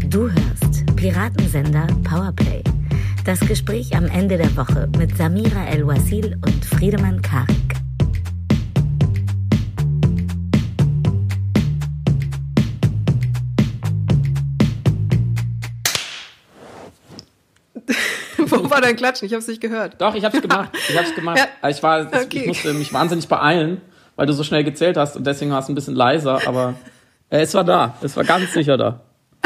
Du hörst Piratensender Powerplay. Das Gespräch am Ende der Woche mit Samira El-Wasil und Friedemann Karik. Wo war dein Klatschen? Ich habe es nicht gehört. Doch, ich habe es gemacht. Ja. Ich musste mich wahnsinnig beeilen, weil du so schnell gezählt hast und deswegen war es ein bisschen leiser, aber es war da. Es war ganz sicher da.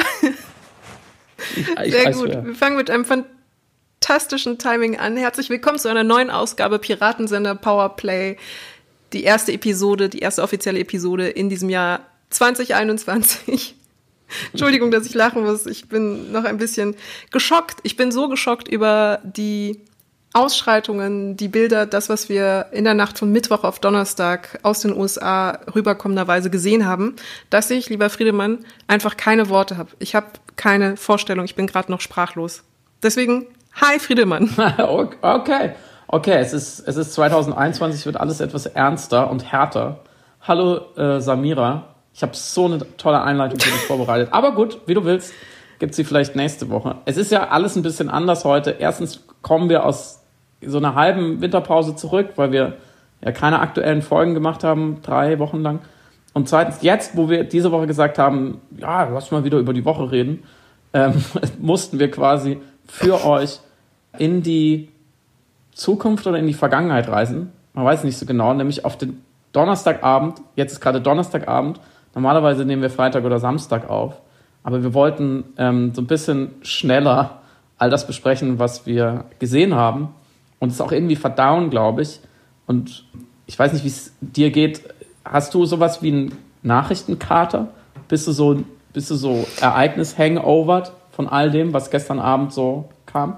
Sehr gut. Wir fangen mit einem fantastischen Timing an. Herzlich willkommen zu einer neuen Ausgabe Piratensender Powerplay. Die erste offizielle Episode in diesem Jahr 2021. Entschuldigung, dass ich lachen muss. Ich bin noch ein bisschen geschockt. Ich bin so geschockt über die Ausschreitungen, die Bilder, das, was wir in der Nacht von Mittwoch auf Donnerstag aus den USA rüberkommenderweise gesehen haben, dass ich, lieber Friedemann, einfach keine Worte habe. Ich habe keine Vorstellung. Ich bin gerade noch sprachlos. Deswegen, hi Friedemann. Okay, es ist 2021, wird alles etwas ernster und härter. Hallo Samira. Ich habe so eine tolle Einleitung für dich vorbereitet. Aber gut, wie du willst, gibt sie vielleicht nächste Woche. Es ist ja alles ein bisschen anders heute. Erstens kommen wir aus so einer halben Winterpause zurück, weil wir ja keine aktuellen Folgen gemacht haben, 3 Wochen lang. Und zweitens, jetzt, wo wir diese Woche gesagt haben, ja, lass mal wieder über die Woche reden, mussten wir quasi für euch in die Zukunft oder in die Vergangenheit reisen. Man weiß nicht so genau, nämlich auf den Donnerstagabend. Jetzt ist gerade Donnerstagabend. Normalerweise nehmen wir Freitag oder Samstag auf, aber wir wollten so ein bisschen schneller all das besprechen, was wir gesehen haben und es auch irgendwie verdauen, glaube ich. Und ich weiß nicht, wie es dir geht. Hast du sowas wie einen Nachrichtenkater? Bist du so Ereignis-hangovert von all dem, was gestern Abend so kam?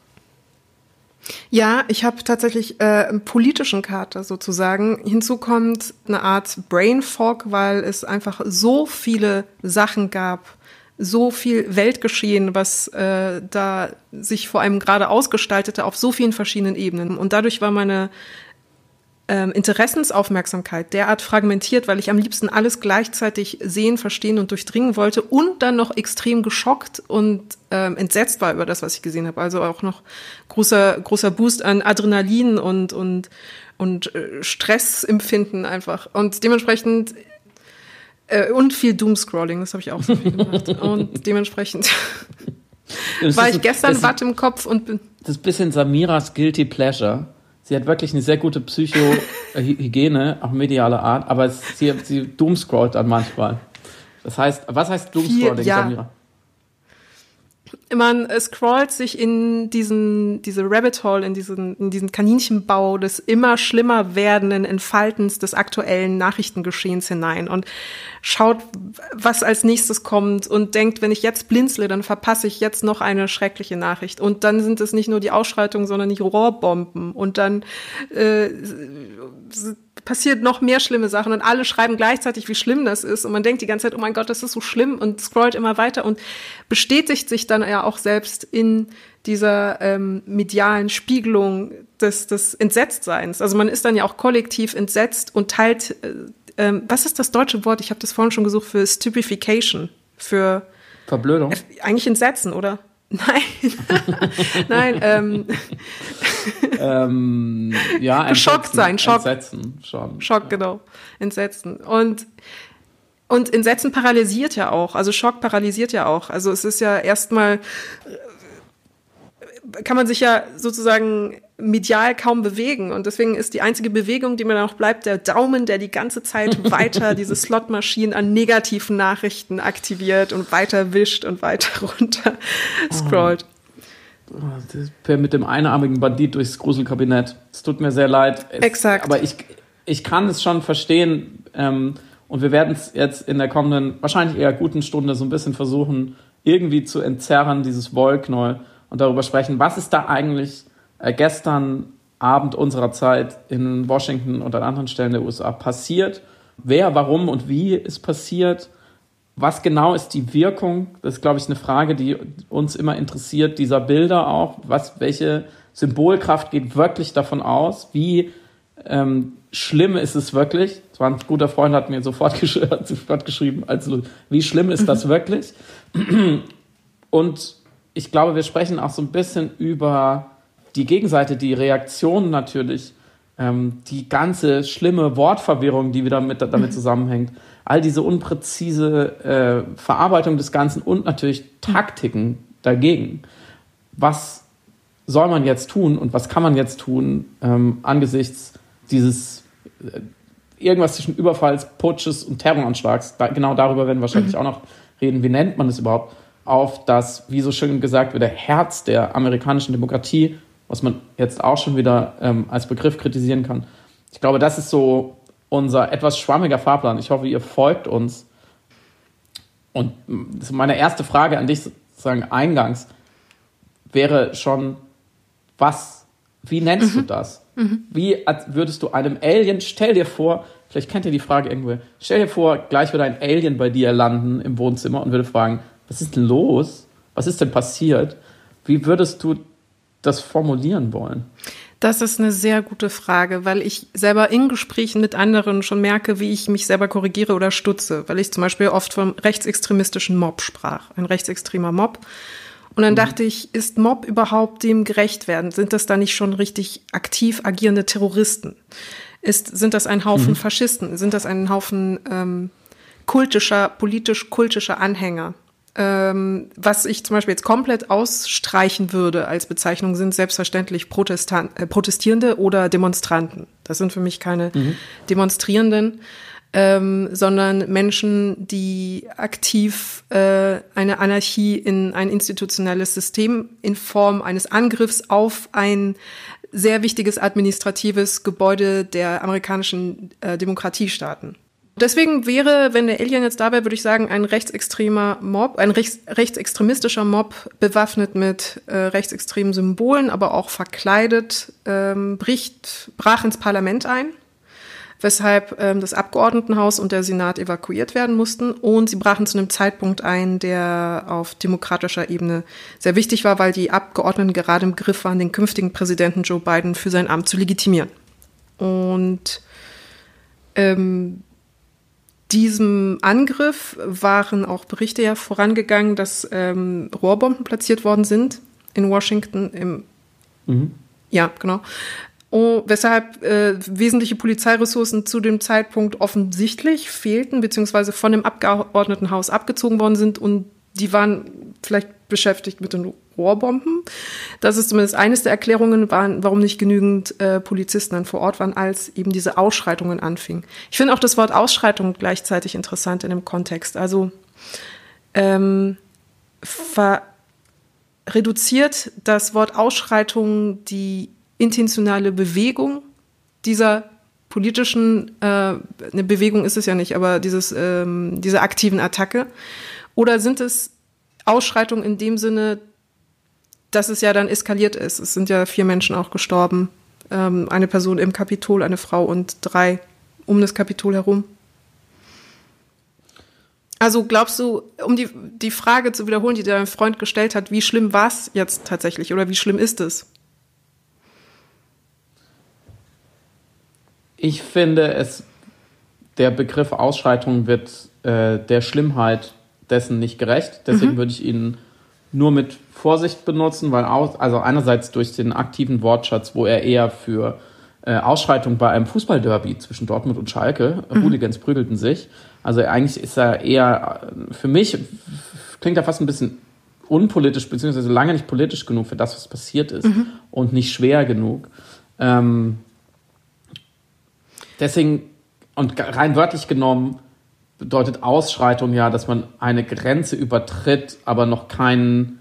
Ja, ich habe tatsächlich einen politischen Kater sozusagen. Hinzu kommt eine Art Brain Fog, weil es einfach so viele Sachen gab, so viel Weltgeschehen, was da sich vor allem gerade ausgestaltete auf so vielen verschiedenen Ebenen. Und dadurch war meine Interessensaufmerksamkeit derart fragmentiert, weil ich am liebsten alles gleichzeitig sehen, verstehen und durchdringen wollte und dann noch extrem geschockt und entsetzt war über das, was ich gesehen habe. Also auch noch großer Boost an Adrenalin und Stressempfinden einfach. Und dementsprechend und viel Doomscrolling, das habe ich auch so viel gemacht. Und dementsprechend war ich gestern Watt im Kopf und bin... Das ist ein bisschen Samiras Guilty Pleasure. Sie hat wirklich eine sehr gute Psychohygiene, auch mediale Art, aber sie doomscrollt dann manchmal. Das heißt, was heißt Doomscrolling, Samira? Man scrollt sich in diese Rabbit Hole, in diesen Kaninchenbau des immer schlimmer werdenden Entfaltens des aktuellen Nachrichtengeschehens hinein und schaut, was als nächstes kommt und denkt, wenn ich jetzt blinzle, dann verpasse ich jetzt noch eine schreckliche Nachricht. Und dann sind es nicht nur die Ausschreitungen, sondern die Rohrbomben. Und dann passiert noch mehr schlimme Sachen und alle schreiben gleichzeitig, wie schlimm das ist. Und man denkt die ganze Zeit, oh mein Gott, das ist so schlimm und scrollt immer weiter und bestätigt sich dann ja auch selbst in dieser medialen Spiegelung des Entsetztseins. Also man ist dann ja auch kollektiv entsetzt und teilt, was ist das deutsche Wort? Ich habe das vorhin schon gesucht, für Stupefaction, für Verblödung. Eigentlich Entsetzen, oder? Nein. Ja, geschockt sein, Schock. Entsetzen schon. Schock, genau. Entsetzen. Und Entsetzen paralysiert ja auch. Also Schock paralysiert ja auch. Also es ist ja erstmal, kann man sich ja sozusagen medial kaum bewegen. Und deswegen ist die einzige Bewegung, die mir noch bleibt, der Daumen, der die ganze Zeit weiter diese Slotmaschinen an negativen Nachrichten aktiviert und weiter wischt und weiter runter scrollt. Mit dem einarmigen Bandit durchs Gruselkabinett. Es tut mir sehr leid. Exakt. Aber ich kann es schon verstehen. Und wir werden es jetzt in der kommenden, wahrscheinlich eher guten Stunde so ein bisschen versuchen, irgendwie zu entzerren, dieses Wollknäuel, und darüber sprechen, was ist da eigentlich gestern Abend unserer Zeit in Washington und an anderen Stellen der USA passiert. Wer, warum und wie ist passiert. Was genau ist die Wirkung? Das ist, glaube ich, eine Frage, die uns immer interessiert, dieser Bilder auch. Welche Symbolkraft geht wirklich davon aus? Wie schlimm ist es wirklich? Das war ein guter Freund, hat mir sofort geschrieben, also wie schlimm ist das wirklich? Und ich glaube, wir sprechen auch so ein bisschen über die Gegenseite, die Reaktion natürlich, die ganze schlimme Wortverwirrung, die wieder damit zusammenhängt, all diese unpräzise Verarbeitung des Ganzen und natürlich Taktiken dagegen. Was soll man jetzt tun und was kann man jetzt tun angesichts dieses irgendwas zwischen Überfalls, Putsches und Terroranschlags, genau darüber werden wir wahrscheinlich auch noch reden, wie nennt man es überhaupt, auf das, wie so schön gesagt wird, der Herz der amerikanischen Demokratie, was man jetzt auch schon wieder als Begriff kritisieren kann. Ich glaube, das ist so unser etwas schwammiger Fahrplan. Ich hoffe, ihr folgt uns. Und meine erste Frage an dich sozusagen eingangs wäre schon, wie nennst du das? Wie würdest du einem Alien, stell dir vor, vielleicht kennt ihr die Frage irgendwo, stell dir vor, gleich würde ein Alien bei dir landen im Wohnzimmer und würde fragen, was ist denn los? Was ist denn passiert? Wie würdest du das formulieren wollen? Das ist eine sehr gute Frage, weil ich selber in Gesprächen mit anderen schon merke, wie ich mich selber korrigiere oder stutze, weil ich zum Beispiel oft vom rechtsextremistischen Mob sprach, ein rechtsextremer Mob. Und dann dachte ich, ist Mob überhaupt dem gerecht werden? Sind das da nicht schon richtig aktiv agierende Terroristen? Sind das ein Haufen Faschisten? Sind das ein Haufen politisch-kultischer Anhänger? Was ich zum Beispiel jetzt komplett ausstreichen würde als Bezeichnung, sind selbstverständlich Protestierende oder Demonstranten. Das sind für mich keine Demonstrierenden, sondern Menschen, die aktiv eine Anarchie in ein institutionelles System in Form eines Angriffs auf ein sehr wichtiges administratives Gebäude der amerikanischen Demokratie starten. Deswegen wäre, wenn der Alien jetzt da wäre, würde ich sagen, ein rechtsextremer Mob, ein rechtsextremistischer Mob, bewaffnet mit rechtsextremen Symbolen, aber auch verkleidet, brach ins Parlament ein, weshalb das Abgeordnetenhaus und der Senat evakuiert werden mussten. Und sie brachen zu einem Zeitpunkt ein, der auf demokratischer Ebene sehr wichtig war, weil die Abgeordneten gerade im Griff waren, den künftigen Präsidenten Joe Biden für sein Amt zu legitimieren. Und diesem Angriff waren auch Berichte ja vorangegangen, dass Rohrbomben platziert worden sind in Washington. Ja, genau. Weshalb wesentliche Polizeiressourcen zu dem Zeitpunkt offensichtlich fehlten, beziehungsweise von dem Abgeordnetenhaus abgezogen worden sind und die waren vielleicht beschäftigt mit den Rohrbomben. Das ist zumindest eines der Erklärungen, warum nicht genügend Polizisten dann vor Ort waren, als eben diese Ausschreitungen anfingen. Ich finde auch das Wort Ausschreitung gleichzeitig interessant in dem Kontext. Also reduziert das Wort Ausschreitung die intentionale Bewegung dieser politischen, eine Bewegung ist es ja nicht, aber diese aktiven Attacke? Oder sind es Ausschreitungen in dem Sinne, dass es ja dann eskaliert ist? Es sind ja 4 Menschen auch gestorben. Eine Person im Kapitol, eine Frau und 3 um das Kapitol herum. Also glaubst du, um die Frage zu wiederholen, die dein Freund gestellt hat, wie schlimm war es jetzt tatsächlich oder wie schlimm ist es? Ich finde, der Begriff Ausschreitung wird der Schlimmheit dessen nicht gerecht. Deswegen würde ich ihn nur mit Vorsicht benutzen, weil also einerseits durch den aktiven Wortschatz, wo er eher für Ausschreitung bei einem Fußballderby zwischen Dortmund und Schalke, Hooligans prügelten sich. Also eigentlich ist er eher, für mich klingt er fast ein bisschen unpolitisch, beziehungsweise lange nicht politisch genug für das, was passiert ist und nicht schwer genug. Deswegen, und rein wörtlich genommen, bedeutet Ausschreitung ja, dass man eine Grenze übertritt, aber noch keine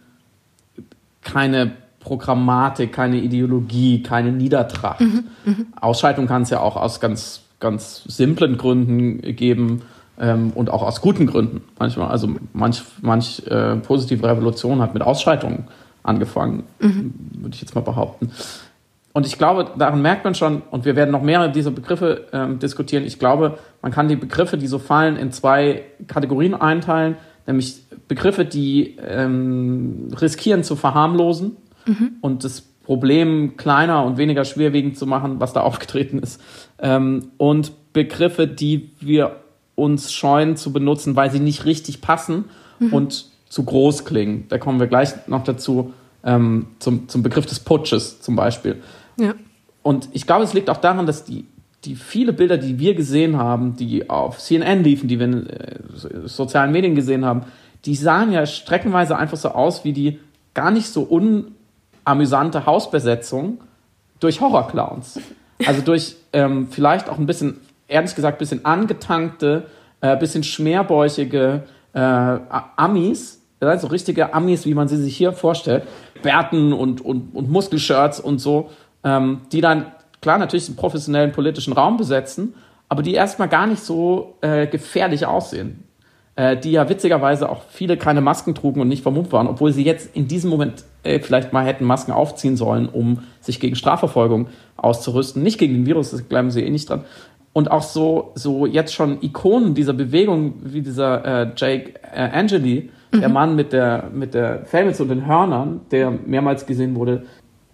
Programmatik, keine Ideologie, keine Niedertracht. Ausschreitung kann es ja auch aus ganz, ganz simplen Gründen geben und auch aus guten Gründen manchmal. Also manch positive Revolution hat mit Ausschreitungen angefangen, würde ich jetzt mal behaupten. Und ich glaube, daran merkt man schon, und wir werden noch mehrere dieser Begriffe diskutieren, ich glaube, man kann die Begriffe, die so fallen, in 2 Kategorien einteilen, nämlich Begriffe, die riskieren zu verharmlosen und das Problem kleiner und weniger schwerwiegend zu machen, was da aufgetreten ist, und Begriffe, die wir uns scheuen zu benutzen, weil sie nicht richtig passen und zu groß klingen. Da kommen wir gleich noch dazu, zum Begriff des Putsches zum Beispiel. Ja. Und ich glaube, es liegt auch daran, dass die viele Bilder, die wir gesehen haben, die auf CNN liefen, die wir in sozialen Medien gesehen haben, die sahen ja streckenweise einfach so aus wie die gar nicht so unamüsante Hausbesetzung durch Horrorclowns. Also durch vielleicht auch ein bisschen, ehrlich gesagt, ein bisschen angetankte, bisschen schmerbäuchige Amis, so richtige Amis, wie man sie sich hier vorstellt, Bärten und Muskelshirts und so, die dann, klar, natürlich den professionellen politischen Raum besetzen, aber die erstmal gar nicht so gefährlich aussehen. Die ja witzigerweise auch viele keine Masken trugen und nicht vermummt waren, obwohl sie jetzt in diesem Moment vielleicht mal hätten Masken aufziehen sollen, um sich gegen Strafverfolgung auszurüsten. Nicht gegen den Virus, das bleiben sie nicht dran. Und auch so jetzt schon Ikonen dieser Bewegung, wie dieser Jake Angeli, der Mann mit der Fellmütze und den Hörnern, der mehrmals gesehen wurde,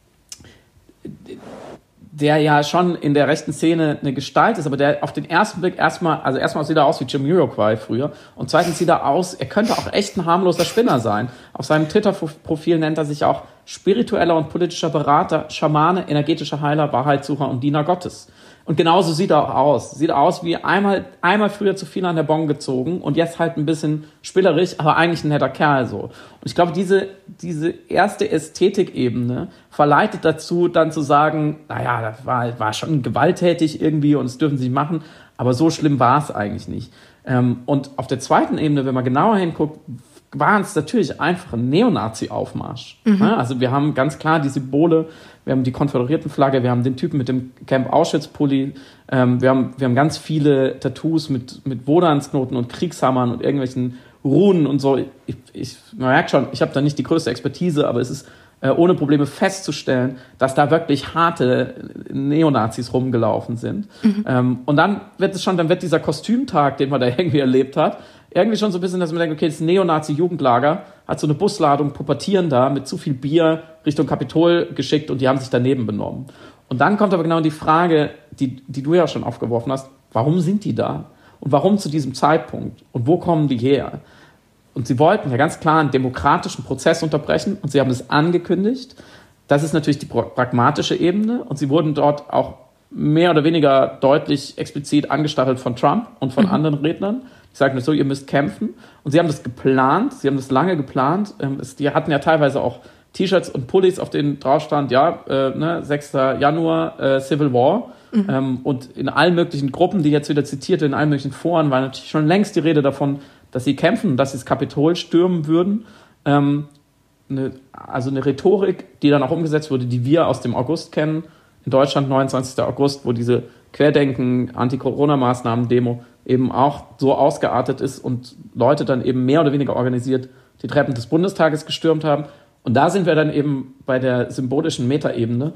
der ja schon in der rechten Szene eine Gestalt ist, aber der auf den ersten Blick erstmal sieht er aus wie Jamiroquai früher und zweitens sieht er aus, er könnte auch echt ein harmloser Spinner sein. Auf seinem Twitter-Profil nennt er sich auch spiritueller und politischer Berater, Schamane, energetischer Heiler, Wahrheitssucher und Diener Gottes. Und genauso sieht er auch aus. Sieht aus wie einmal früher zu viel an der Bon gezogen und jetzt halt ein bisschen spielerisch, aber eigentlich ein netter Kerl so. Und ich glaube, diese erste Ästhetikebene verleitet dazu, dann zu sagen, naja, das war schon gewalttätig irgendwie und das dürfen sie machen, aber so schlimm war es eigentlich nicht. Und auf der zweiten Ebene, wenn man genauer hinguckt, war es natürlich einfach ein Neonazi-Aufmarsch. Also wir haben ganz klar die Symbole, wir haben die Konföderiertenflagge, wir haben den Typen mit dem Camp Auschwitz-Pulli, wir haben ganz viele Tattoos mit Wodansknoten und Kriegshammern und irgendwelchen Runen und so. Man merkt schon, ich habe da nicht die größte Expertise, aber es ist ohne Probleme festzustellen, dass da wirklich harte Neonazis rumgelaufen sind. Und dann wird dieser Kostümtag, den man da irgendwie erlebt hat, irgendwie schon so ein bisschen, dass man denkt, okay, das Neonazi-Jugendlager hat so eine Busladung Pubertierender mit zu viel Bier Richtung Kapitol geschickt und die haben sich daneben benommen. Und dann kommt aber genau die Frage, die du ja schon aufgeworfen hast, warum sind die da? Und warum zu diesem Zeitpunkt? Und wo kommen die her? Und sie wollten ja ganz klar einen demokratischen Prozess unterbrechen und sie haben es angekündigt. Das ist natürlich die pragmatische Ebene und sie wurden dort auch mehr oder weniger deutlich explizit angestachelt von Trump und von anderen Rednern. Die sagen so, ihr müsst kämpfen. Und sie haben das geplant, sie haben das lange geplant. Die hatten ja teilweise auch T-Shirts und Pullis, auf denen drauf stand, 6. Januar, Civil War. Und in allen möglichen Gruppen, die jetzt wieder zitiert, in allen möglichen Foren, war natürlich schon längst die Rede davon, dass sie kämpfen, dass sie das Kapitol stürmen würden. Eine Rhetorik, die dann auch umgesetzt wurde, die wir aus dem August kennen. In Deutschland, 29. August, wo diese Querdenken-Anti-Corona-Maßnahmen-Demo eben auch so ausgeartet ist und Leute dann eben mehr oder weniger organisiert die Treppen des Bundestages gestürmt haben. Und da sind wir dann eben bei der symbolischen Metaebene.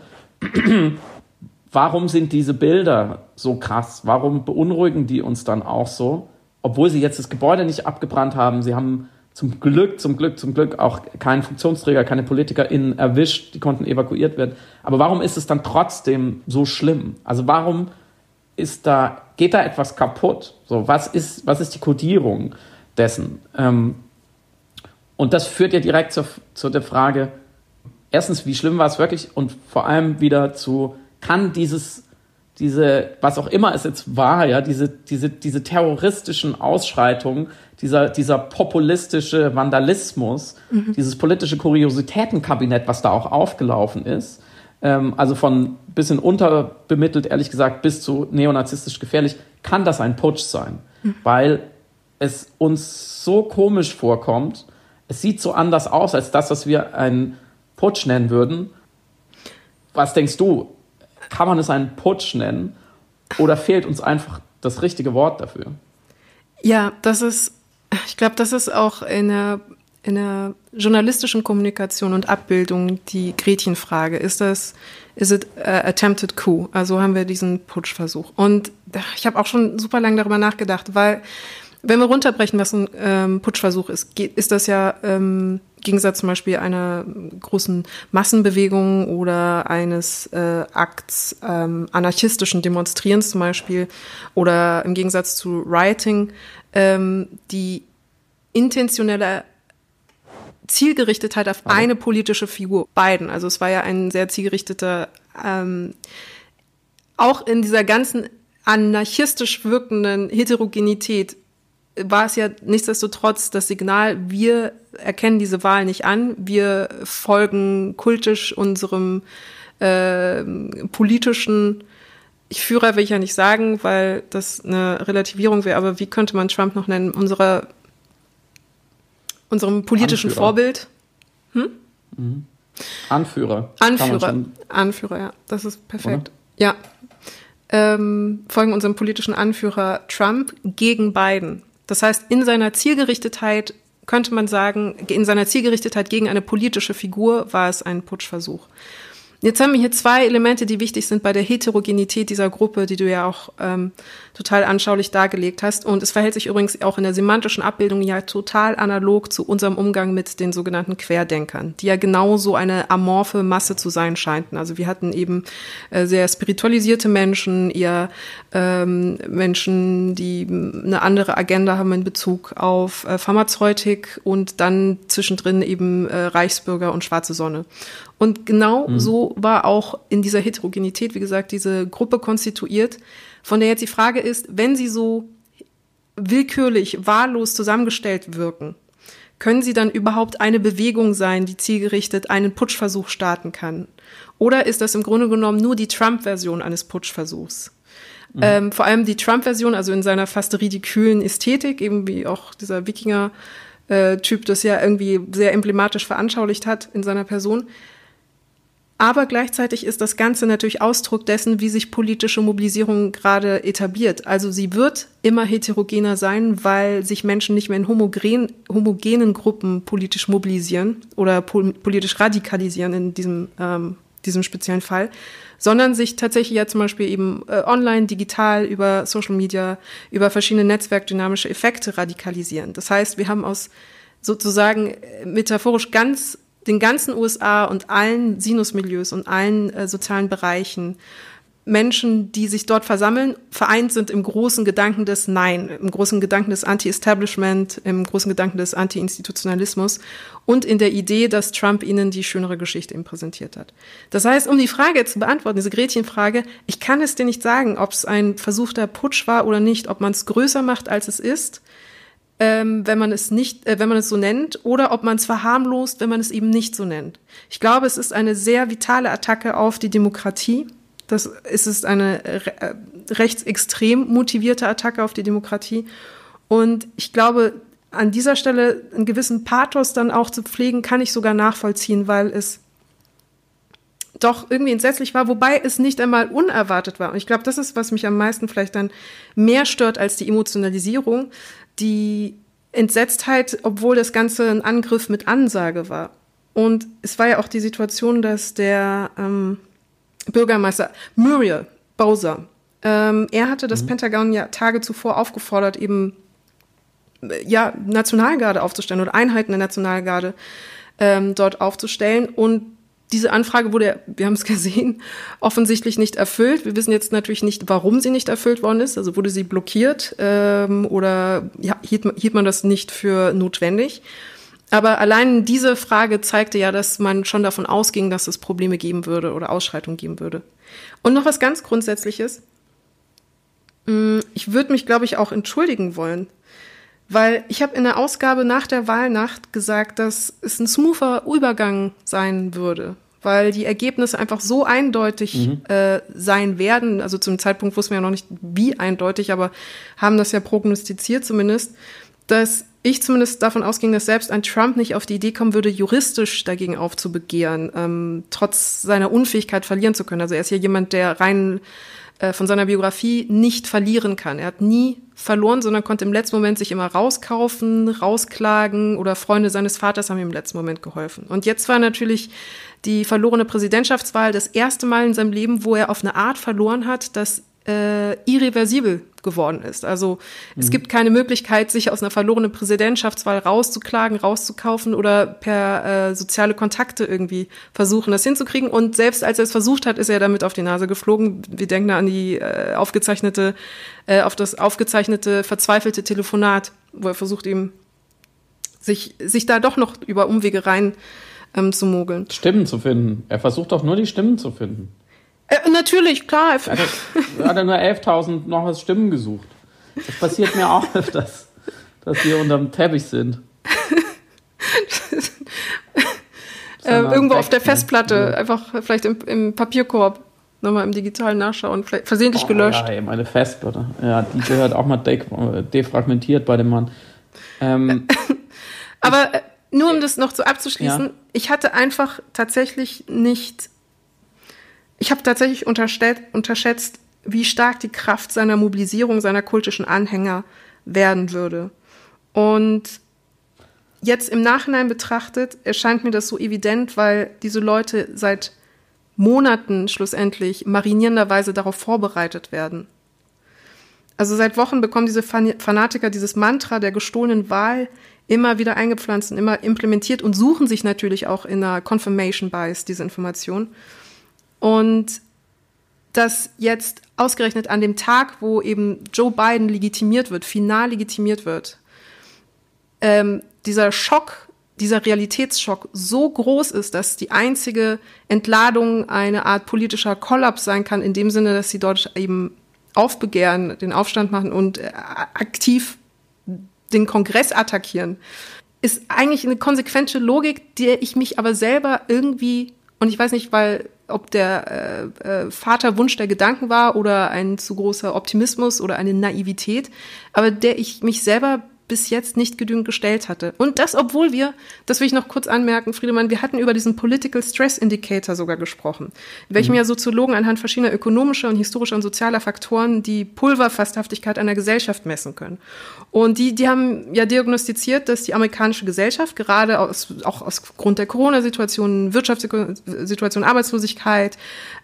Warum sind diese Bilder so krass? Warum beunruhigen die uns dann auch so? Obwohl sie jetzt das Gebäude nicht abgebrannt haben. Sie haben zum Glück auch keinen Funktionsträger, keine PolitikerInnen erwischt. Die konnten evakuiert werden. Aber warum ist es dann trotzdem so schlimm? Also warum geht da etwas kaputt? So, was ist die Kodierung dessen? Und das führt ja direkt zu der Frage, erstens, wie schlimm war es wirklich? Und vor allem wieder kann diese, was auch immer es jetzt war, ja, diese terroristischen Ausschreitungen, dieser populistische Vandalismus, dieses politische Kuriositätenkabinett, was da auch aufgelaufen ist, also von bisschen unterbemittelt, ehrlich gesagt, bis zu neonazistisch gefährlich, kann das ein Putsch sein, weil es uns so komisch vorkommt, es sieht so anders aus als das, was wir einen Putsch nennen würden. Was denkst du? Kann man es einen Putsch nennen oder fehlt uns einfach das richtige Wort dafür? Ja, ich glaube, das ist auch in der journalistischen Kommunikation und Abbildung die Gretchenfrage. Is it attempted coup? Also haben wir diesen Putschversuch. Und ich habe auch schon super lange darüber nachgedacht, weil wenn wir runterbrechen, was ein Putschversuch ist das ja im Gegensatz zum Beispiel einer großen Massenbewegung oder eines Akts anarchistischen Demonstrierens zum Beispiel oder im Gegensatz zu Rioting die intentionelle zielgerichtet halt auf eine politische Figur, Biden. Also es war ja ein sehr zielgerichteter, auch in dieser ganzen anarchistisch wirkenden Heterogenität war es ja nichtsdestotrotz das Signal, wir erkennen diese Wahl nicht an, wir folgen kultisch unserem politischen Führer, will ich ja nicht sagen, weil das eine Relativierung wäre, aber wie könnte man Trump noch nennen? Unserem politischen Anführer. Vorbild. Anführer, ja, das ist perfekt. Oder? Ja. Folgen unserem politischen Anführer Trump gegen Biden. Das heißt, in seiner Zielgerichtetheit, könnte man sagen, in seiner Zielgerichtetheit gegen eine politische Figur war es ein Putschversuch. Jetzt haben wir hier zwei Elemente, die wichtig sind bei der Heterogenität dieser Gruppe, die du ja auch total anschaulich dargelegt hast. Und es verhält sich übrigens auch in der semantischen Abbildung ja total analog zu unserem Umgang mit den sogenannten Querdenkern, die ja genauso eine amorphe Masse zu sein scheinten. Also wir hatten eben sehr spiritualisierte Menschen, eher Menschen, die eine andere Agenda haben in Bezug auf Pharmazeutik und dann zwischendrin eben Reichsbürger und schwarze Sonne. Und genau so war auch in dieser Heterogenität, wie gesagt, diese Gruppe konstituiert, von der jetzt die Frage ist, wenn sie so willkürlich, wahllos zusammengestellt wirken, können sie dann überhaupt eine Bewegung sein, die zielgerichtet einen Putschversuch starten kann? Oder ist das im Grunde genommen nur die Trump-Version eines Putschversuchs? Vor allem die Trump-Version, also in seiner fast ridikülen Ästhetik, eben wie auch dieser Wikinger-Typ das ja irgendwie sehr emblematisch veranschaulicht hat in seiner Person. Aber gleichzeitig ist das Ganze natürlich Ausdruck dessen, wie sich politische Mobilisierung gerade etabliert. Also sie wird immer heterogener sein, weil sich Menschen nicht mehr in homogenen Gruppen politisch mobilisieren oder politisch radikalisieren in diesem speziellen Fall, sondern sich tatsächlich ja zum Beispiel eben online, digital, über Social Media, über verschiedene netzwerkdynamische Effekte radikalisieren. Das heißt, wir haben aus sozusagen metaphorisch den ganzen USA und allen Sinusmilieus und allen sozialen Bereichen Menschen, die sich dort versammeln, vereint sind im großen Gedanken des Nein, im großen Gedanken des Anti-Establishment, im großen Gedanken des Anti-Institutionalismus und in der Idee, dass Trump ihnen die schönere Geschichte eben präsentiert hat. Das heißt, um die Frage zu beantworten, diese Gretchenfrage, ich kann es dir nicht sagen, ob es ein versuchter Putsch war oder nicht, ob man es größer macht, als es ist, wenn man es so nennt, oder ob man es verharmlost, wenn man es eben nicht so nennt. Ich glaube, es ist eine sehr vitale Attacke auf die Demokratie. Es ist eine rechtsextrem motivierte Attacke auf die Demokratie. Und ich glaube, an dieser Stelle einen gewissen Pathos dann auch zu pflegen, kann ich sogar nachvollziehen, weil es doch irgendwie entsetzlich war, wobei es nicht einmal unerwartet war. Und ich glaube, das ist, was mich am meisten vielleicht dann mehr stört als die Emotionalisierung, die Entsetztheit, obwohl das Ganze ein Angriff mit Ansage war. Und es war ja auch die Situation, dass der Bürgermeister Muriel Bowser, er hatte das Pentagon ja Tage zuvor aufgefordert, eben Nationalgarde aufzustellen oder Einheiten der Nationalgarde dort aufzustellen. Und diese Anfrage wurde, wir haben es gesehen, offensichtlich nicht erfüllt. Wir wissen jetzt natürlich nicht, warum sie nicht erfüllt worden ist. Also wurde sie blockiert oder hielt man das nicht für notwendig. Aber allein diese Frage zeigte ja, dass man schon davon ausging, dass es Probleme geben würde oder Ausschreitungen geben würde. Und noch was ganz Grundsätzliches. Ich würde mich, glaube ich, auch entschuldigen wollen. Weil ich habe in der Ausgabe nach der Wahlnacht gesagt, dass es ein smoother Übergang sein würde. Weil die Ergebnisse einfach so eindeutig sein werden. Also zum Zeitpunkt wussten wir ja noch nicht, wie eindeutig, aber haben das ja prognostiziert zumindest, dass ich zumindest davon ausging, dass selbst ein Trump nicht auf die Idee kommen würde, juristisch dagegen aufzubegehren, trotz seiner Unfähigkeit verlieren zu können. Also er ist ja jemand, der rein von seiner Biografie nicht verlieren kann. Er hat nie verloren, sondern konnte im letzten Moment sich immer rauskaufen, rausklagen oder Freunde seines Vaters haben ihm im letzten Moment geholfen. Und jetzt war natürlich die verlorene Präsidentschaftswahl das erste Mal in seinem Leben, wo er auf eine Art verloren hat, dass irreversibel geworden ist. Also es gibt keine Möglichkeit, sich aus einer verlorenen Präsidentschaftswahl rauszuklagen, rauszukaufen oder per soziale Kontakte irgendwie versuchen, das hinzukriegen. Und selbst als er es versucht hat, ist er damit auf die Nase geflogen. Wir denken an die auf das aufgezeichnete, verzweifelte Telefonat, wo er versucht, ihm sich da doch noch über Umwege rein zu mogeln. Stimmen zu finden. Er versucht doch nur, die Stimmen zu finden. Natürlich, klar. Er hat nur 11.000 noch was Stimmen gesucht. Das passiert mir auch öfters, dass wir unterm Teppich sind. Irgendwo auf der Festplatte, einfach vielleicht im Papierkorb, nochmal im digitalen Nachschauen, vielleicht versehentlich gelöscht. Ja, meine Festplatte. Ja, die gehört auch mal defragmentiert bei dem Mann. Aber nur um das noch so abzuschließen, ich habe tatsächlich unterschätzt, wie stark die Kraft seiner Mobilisierung, seiner kultischen Anhänger werden würde. Und jetzt im Nachhinein betrachtet, erscheint mir das so evident, weil diese Leute seit Monaten schlussendlich marinierenderweise darauf vorbereitet werden. Also seit Wochen bekommen diese Fanatiker dieses Mantra der gestohlenen Wahl immer wieder eingepflanzt und immer implementiert und suchen sich natürlich auch in einer Confirmation Bias diese Information. Und dass jetzt ausgerechnet an dem Tag, wo eben Joe Biden final legitimiert wird, dieser Schock, dieser Realitätsschock so groß ist, dass die einzige Entladung eine Art politischer Kollaps sein kann, in dem Sinne, dass sie dort eben aufbegehren, den Aufstand machen und aktiv den Kongress attackieren, ist eigentlich eine konsequente Logik, der ich mich aber selber irgendwie, und ich weiß nicht, ob der Vaterwunsch der Gedanken war oder ein zu großer Optimismus oder eine Naivität, aber der ich mich selber bis jetzt nicht genügend gestellt hatte. Und das, obwohl das will ich noch kurz anmerken, Friedemann, wir hatten über diesen Political Stress Indicator sogar gesprochen, in welchem ja Soziologen anhand verschiedener ökonomischer und historischer und sozialer Faktoren die Pulverfasthaftigkeit einer Gesellschaft messen können. Und die haben ja diagnostiziert, dass die amerikanische Gesellschaft gerade auch aus Grund der Corona-Situation, Wirtschaftssituation, Arbeitslosigkeit,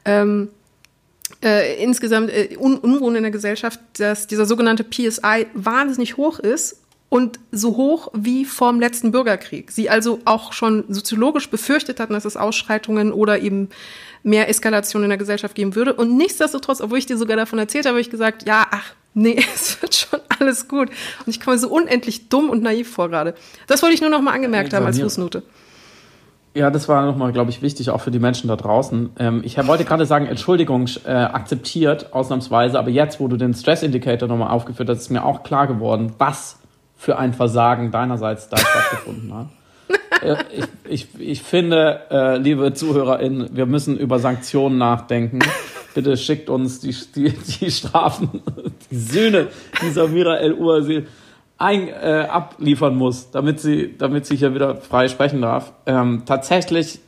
insgesamt Unruhen in der Gesellschaft, dass dieser sogenannte PSI wahnsinnig hoch ist und so hoch wie vorm letzten Bürgerkrieg. Sie also auch schon soziologisch befürchtet hatten, dass es Ausschreitungen oder eben mehr Eskalation in der Gesellschaft geben würde. Und nichtsdestotrotz, obwohl ich dir sogar davon erzählt habe, habe ich gesagt, es wird schon alles gut. Und ich komme mir so unendlich dumm und naiv vor gerade. Das wollte ich nur noch mal angemerkt haben als Fußnote. Ja, das war nochmal, glaube ich, wichtig, auch für die Menschen da draußen. Ich wollte gerade sagen, Entschuldigung, akzeptiert, ausnahmsweise, aber jetzt, wo du den Stress-Indicator nochmal aufgeführt hast, ist mir auch klar geworden, was für ein Versagen deinerseits da stattgefunden hat. Ich finde, liebe ZuhörerInnen, wir müssen über Sanktionen nachdenken. Bitte schickt uns die Strafen, die Sühne, die Samira El-Uasil abliefern muss, damit sie hier wieder frei sprechen darf. Tatsächlich,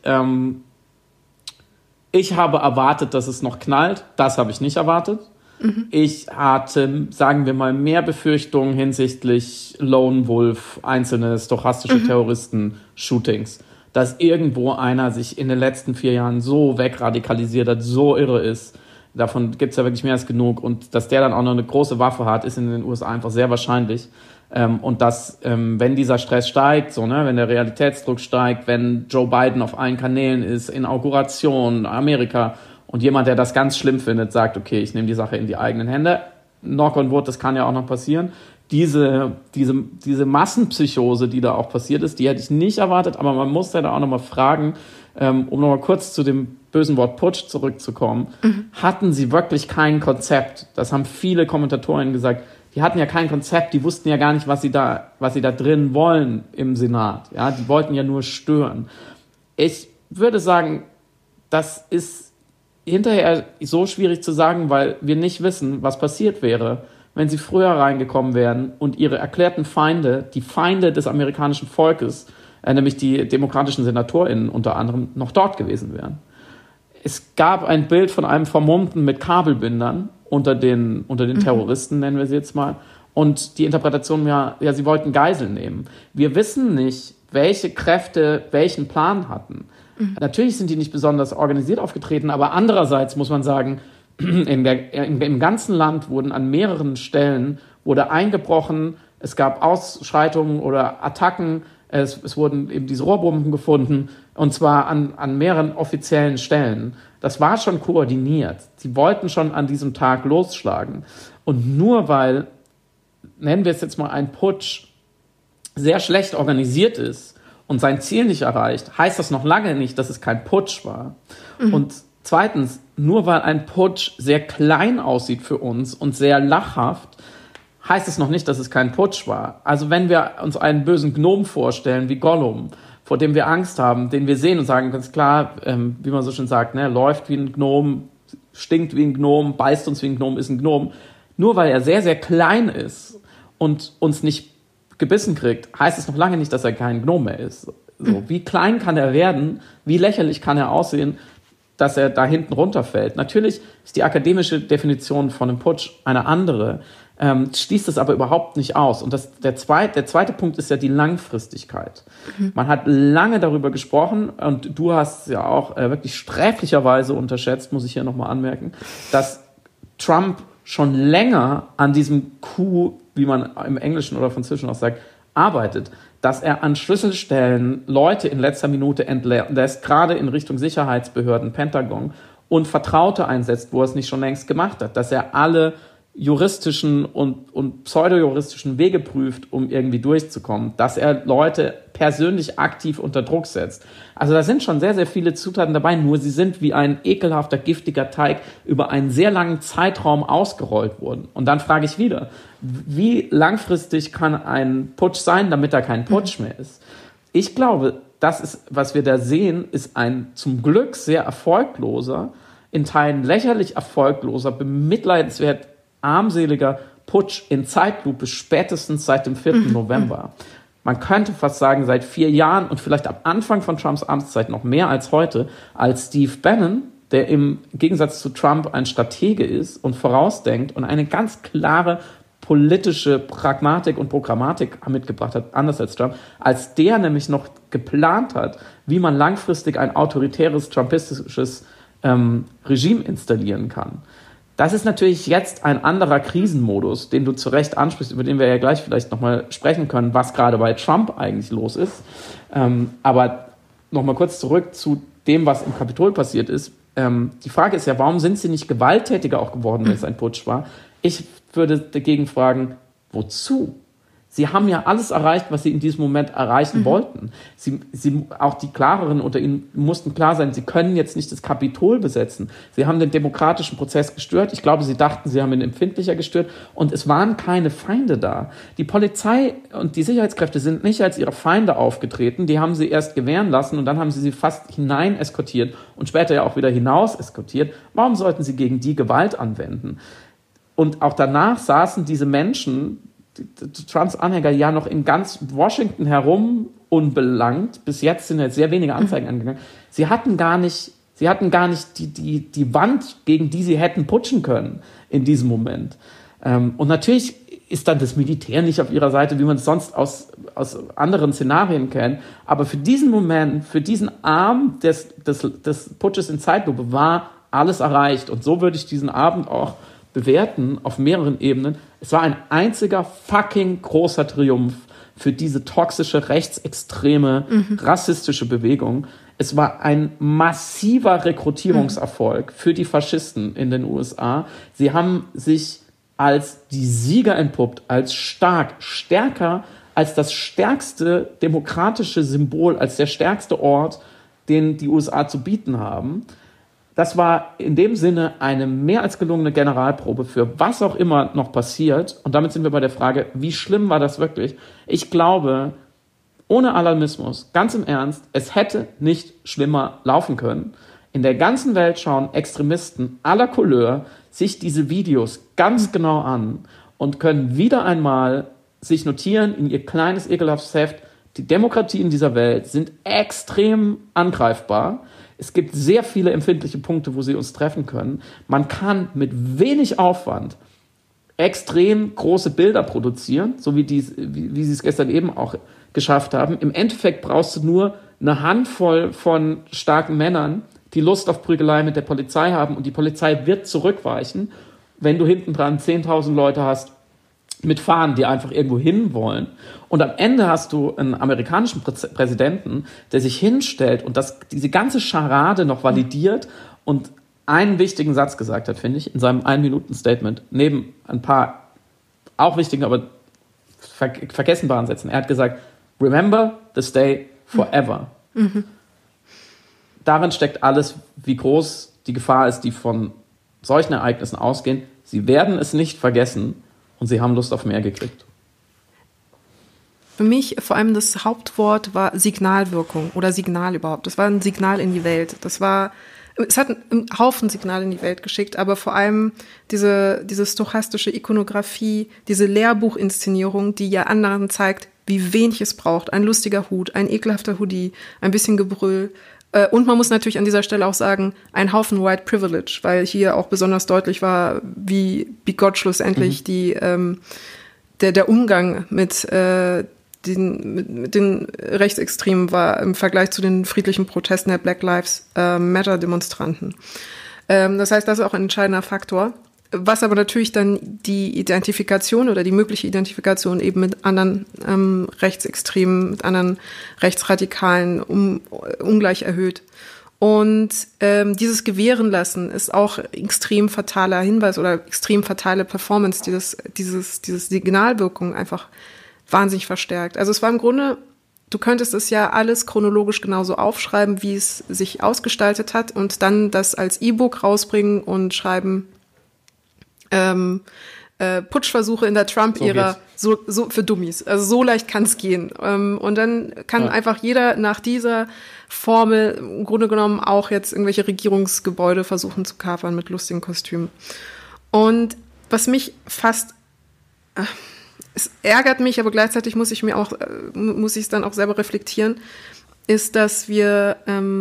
ich habe erwartet, dass es noch knallt. Das habe ich nicht erwartet. Mhm. Ich hatte, sagen wir mal, mehr Befürchtungen hinsichtlich Lone Wolf, einzelne stochastische Terroristen-Shootings. Dass irgendwo einer sich in den letzten 4 Jahren so wegradikalisiert hat, so irre ist. Davon gibt es ja wirklich mehr als genug. Und dass der dann auch noch eine große Waffe hat, ist in den USA einfach sehr wahrscheinlich. Und dass, wenn dieser Stress steigt, wenn der Realitätsdruck steigt, wenn Joe Biden auf allen Kanälen ist, Inauguration, Amerika, und jemand, der das ganz schlimm findet, sagt, okay, ich nehme die Sache in die eigenen Hände. Knock on wood, das kann ja auch noch passieren. Diese Massenpsychose, die da auch passiert ist, die hätte ich nicht erwartet, aber man muss ja da auch nochmal fragen, um nochmal kurz zu dem bösen Wort Putsch zurückzukommen, hatten sie wirklich kein Konzept? Das haben viele Kommentatorinnen gesagt. Die hatten ja kein Konzept, die wussten ja gar nicht, was sie da drin wollen im Senat. Ja, die wollten ja nur stören. Ich würde sagen, das ist hinterher so schwierig zu sagen, weil wir nicht wissen, was passiert wäre, wenn sie früher reingekommen wären und ihre erklärten Feinde, die Feinde des amerikanischen Volkes, nämlich die demokratischen SenatorInnen unter anderem, noch dort gewesen wären. Es gab ein Bild von einem Vermummten mit Kabelbindern unter den Terroristen, nennen wir sie jetzt mal. Und die Interpretation war, ja, sie wollten Geiseln nehmen. Wir wissen nicht, welche Kräfte welchen Plan hatten. Natürlich sind die nicht besonders organisiert aufgetreten, aber andererseits muss man sagen, im ganzen Land wurden an mehreren Stellen eingebrochen, es gab Ausschreitungen oder Attacken, es wurden eben diese Rohrbomben gefunden, und zwar an mehreren offiziellen Stellen. Das war schon koordiniert. Sie wollten schon an diesem Tag losschlagen. Und nur weil, nennen wir es jetzt mal ein Putsch, sehr schlecht organisiert ist und sein Ziel nicht erreicht, heißt das noch lange nicht, dass es kein Putsch war. Und zweitens, nur weil ein Putsch sehr klein aussieht für uns und sehr lachhaft, heißt es noch nicht, dass es kein Putsch war. Also wenn wir uns einen bösen Gnom vorstellen, wie Gollum, vor dem wir Angst haben, den wir sehen und sagen ganz klar, wie man so schön sagt, ne, läuft wie ein Gnom, stinkt wie ein Gnom, beißt uns wie ein Gnom, ist ein Gnom. Nur weil er sehr, sehr klein ist und uns nicht gebissen kriegt, heißt es noch lange nicht, dass er kein Gnom mehr ist. So, wie klein kann er werden? Wie lächerlich kann er aussehen, dass er da hinten runterfällt? Natürlich ist die akademische Definition von einem Putsch eine andere, schließt es aber überhaupt nicht aus. Und der zweite Punkt ist ja die Langfristigkeit. Man hat lange darüber gesprochen und du hast ja auch wirklich sträflicherweise unterschätzt, muss ich hier nochmal anmerken, dass Trump schon länger an diesem Coup, wie man im Englischen oder Französischen auch sagt, arbeitet, dass er an Schlüsselstellen Leute in letzter Minute entlässt, gerade in Richtung Sicherheitsbehörden, Pentagon, und Vertraute einsetzt, wo er es nicht schon längst gemacht hat, dass er alle juristischen und pseudojuristischen Wege prüft, um irgendwie durchzukommen, dass er Leute persönlich aktiv unter Druck setzt. Also da sind schon sehr, sehr viele Zutaten dabei, nur sie sind wie ein ekelhafter, giftiger Teig über einen sehr langen Zeitraum ausgerollt worden. Und dann frage ich wieder, wie langfristig kann ein Putsch sein, damit er kein Putsch mehr ist? Ich glaube, das ist, was wir da sehen, ist ein zum Glück sehr erfolgloser, in Teilen lächerlich erfolgloser, bemitleidenswert armseliger Putsch in Zeitlupe spätestens seit dem 4. November. Man könnte fast sagen, seit 4 Jahren und vielleicht am Anfang von Trumps Amtszeit noch mehr als heute, als Steve Bannon, der im Gegensatz zu Trump ein Stratege ist und vorausdenkt und eine ganz klare politische Pragmatik und Programmatik mitgebracht hat, anders als Trump, als der nämlich noch geplant hat, wie man langfristig ein autoritäres, trumpistisches Regime installieren kann. Das ist natürlich jetzt ein anderer Krisenmodus, den du zu Recht ansprichst, über den wir ja gleich vielleicht nochmal sprechen können, was gerade bei Trump eigentlich los ist. Aber nochmal kurz zurück zu dem, was im Kapitol passiert ist. Die Frage ist ja, warum sind sie nicht gewalttätiger auch geworden, wenn es ein Putsch war? Ich würde dagegen fragen, wozu? Sie haben ja alles erreicht, was sie in diesem Moment erreichen wollten. Sie, auch die Klareren unter ihnen mussten klar sein, sie können jetzt nicht das Kapitol besetzen. Sie haben den demokratischen Prozess gestört. Ich glaube, sie dachten, sie haben ihn empfindlicher gestört. Und es waren keine Feinde da. Die Polizei und die Sicherheitskräfte sind nicht als ihre Feinde aufgetreten. Die haben sie erst gewähren lassen und dann haben sie fast hinein eskortiert und später ja auch wieder hinaus eskortiert. Warum sollten sie gegen die Gewalt anwenden? Und auch danach saßen diese Menschen, Trumps Anhänger, ja noch in ganz Washington herum unbelangt. Bis jetzt sind jetzt sehr wenige Anzeigen angegangen. Sie hatten gar nicht die Wand, gegen die sie hätten putschen können in diesem Moment. Und natürlich ist dann das Militär nicht auf ihrer Seite, wie man es sonst aus anderen Szenarien kennt. Aber für diesen Moment, für diesen Arm des Putsches in Zeitlupe war alles erreicht. Und so würde ich diesen Abend auch bewerten auf mehreren Ebenen. Es war ein einziger fucking großer Triumph für diese toxische, rechtsextreme, rassistische Bewegung. Es war ein massiver Rekrutierungserfolg für die Faschisten in den USA. Sie haben sich als die Sieger entpuppt, als stark, stärker als das stärkste demokratische Symbol, als der stärkste Ort, den die USA zu bieten haben. Das war in dem Sinne eine mehr als gelungene Generalprobe für was auch immer noch passiert. Und damit sind wir bei der Frage, wie schlimm war das wirklich? Ich glaube, ohne Alarmismus, ganz im Ernst, es hätte nicht schlimmer laufen können. In der ganzen Welt schauen Extremisten aller Couleur sich diese Videos ganz genau an und können wieder einmal sich notieren in ihr kleines, ekelhaftes Heft, die Demokratien dieser Welt sind extrem angreifbar. Es gibt sehr viele empfindliche Punkte, wo sie uns treffen können. Man kann mit wenig Aufwand extrem große Bilder produzieren, so wie sie es gestern eben auch geschafft haben. Im Endeffekt brauchst du nur eine Handvoll von starken Männern, die Lust auf Prügelei mit der Polizei haben, und die Polizei wird zurückweichen, wenn du hinten dran 10.000 Leute hast mit Fahnen, die einfach irgendwo hin wollen. Und am Ende hast du einen amerikanischen Präsidenten, der sich hinstellt und diese ganze Scharade noch validiert und einen wichtigen Satz gesagt hat, finde ich, in seinem 1-Minuten-Statement, neben ein paar auch wichtigen, aber vergessenbaren Sätzen. Er hat gesagt, remember this day forever. Darin steckt alles, wie groß die Gefahr ist, die von solchen Ereignissen ausgehen. Sie werden es nicht vergessen und sie haben Lust auf mehr gekriegt. Für mich vor allem das Hauptwort war Signalwirkung oder Signal überhaupt. Das war ein Signal in die Welt. Es hat einen Haufen Signale in die Welt geschickt, aber vor allem diese stochastische Ikonografie, diese Lehrbuchinszenierung, die ja anderen zeigt, wie wenig es braucht. Ein lustiger Hut, ein ekelhafter Hoodie, ein bisschen Gebrüll. Und man muss natürlich an dieser Stelle auch sagen, ein Haufen White Privilege, weil hier auch besonders deutlich war, wie bigott schlussendlich der Umgang mit den Rechtsextremen war im Vergleich zu den friedlichen Protesten der Black Lives Matter Demonstranten. Das heißt, das ist auch ein entscheidender Faktor. Was aber natürlich dann die Identifikation oder die mögliche Identifikation eben mit anderen Rechtsextremen, mit anderen Rechtsradikalen ungleich erhöht. Und dieses Gewähren lassen ist auch extrem fataler Hinweis oder extrem fatale Performance, diese Signalwirkung einfach wahnsinnig verstärkt. Also es war im Grunde, du könntest es ja alles chronologisch genauso aufschreiben, wie es sich ausgestaltet hat und dann das als E-Book rausbringen und schreiben, Putschversuche in der Trump-Ära so für Dummies. Also so leicht kann es gehen. Und dann kann einfach jeder nach dieser Formel im Grunde genommen auch jetzt irgendwelche Regierungsgebäude versuchen zu kapern mit lustigen Kostümen. Und was mich es ärgert mich, aber gleichzeitig muss ich es dann auch selber reflektieren, ist, dass wir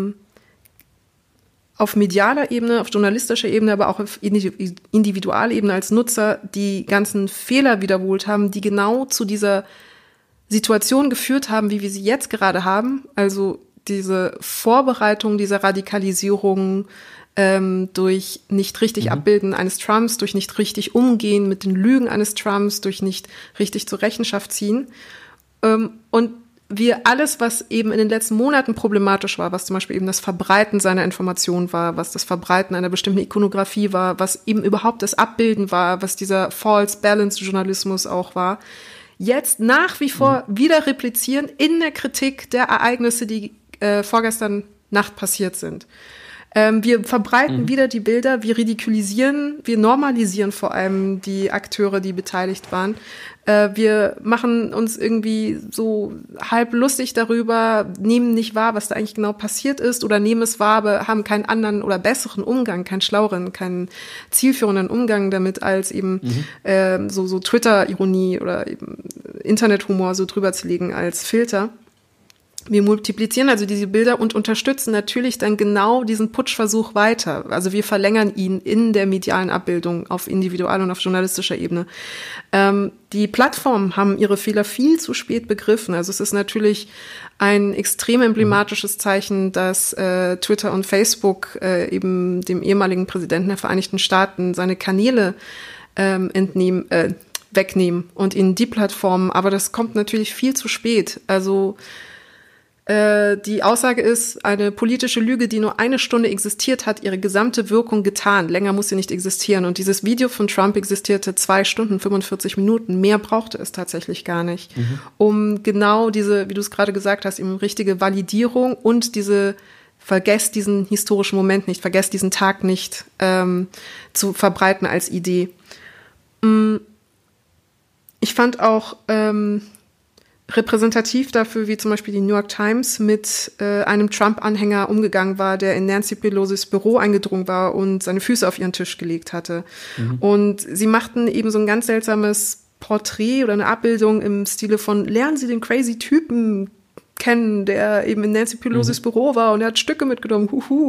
auf medialer Ebene, auf journalistischer Ebene, aber auch auf Individualebene als Nutzer die ganzen Fehler wiederholt haben, die genau zu dieser Situation geführt haben, wie wir sie jetzt gerade haben. Also diese Vorbereitung dieser Radikalisierung durch nicht richtig Abbilden eines Trumps, durch nicht richtig Umgehen mit den Lügen eines Trumps, durch nicht richtig zur Rechenschaft ziehen. Und wir alles, was eben in den letzten Monaten problematisch war, was zum Beispiel eben das Verbreiten seiner Informationen war, was das Verbreiten einer bestimmten Ikonografie war, was eben überhaupt das Abbilden war, was dieser False Balance Journalismus auch war, jetzt nach wie vor wieder replizieren in der Kritik der Ereignisse, die vorgestern Nacht passiert sind. Wir verbreiten wieder die Bilder, wir ridikulisieren, wir normalisieren vor allem die Akteure, die beteiligt waren. Wir machen uns irgendwie so halb lustig darüber, nehmen nicht wahr, was da eigentlich genau passiert ist oder nehmen es wahr, aber haben keinen anderen oder besseren Umgang, keinen schlaueren, keinen zielführenden Umgang damit, als eben so Twitter-Ironie oder eben Internethumor so drüber zu legen als Filter. Wir multiplizieren also diese Bilder und unterstützen natürlich dann genau diesen Putschversuch weiter. Also wir verlängern ihn in der medialen Abbildung auf individual- und auf journalistischer Ebene. Die Plattformen haben ihre Fehler viel zu spät begriffen. Also es ist natürlich ein extrem emblematisches Zeichen, dass Twitter und Facebook eben dem ehemaligen Präsidenten der Vereinigten Staaten seine Kanäle wegnehmen und ihnen die Plattformen. Aber das kommt natürlich viel zu spät. Also die Aussage ist, eine politische Lüge, die nur eine Stunde existiert, hat ihre gesamte Wirkung getan. Länger muss sie nicht existieren. Und dieses Video von Trump existierte 2 Stunden, 45 Minuten. Mehr brauchte es tatsächlich gar nicht. Um genau diese, wie du es gerade gesagt hast, eben richtige Validierung und vergesst diesen historischen Moment nicht, vergesst diesen Tag nicht zu verbreiten als Idee. Ich fand auch repräsentativ dafür, wie zum Beispiel die New York Times mit einem Trump-Anhänger umgegangen war, der in Nancy Pelosis Büro eingedrungen war und seine Füße auf ihren Tisch gelegt hatte. Und sie machten eben so ein ganz seltsames Porträt oder eine Abbildung im Stile von, lernen Sie den crazy Typen kennen, der eben in Nancy Pelosis Büro war und er hat Stücke mitgenommen,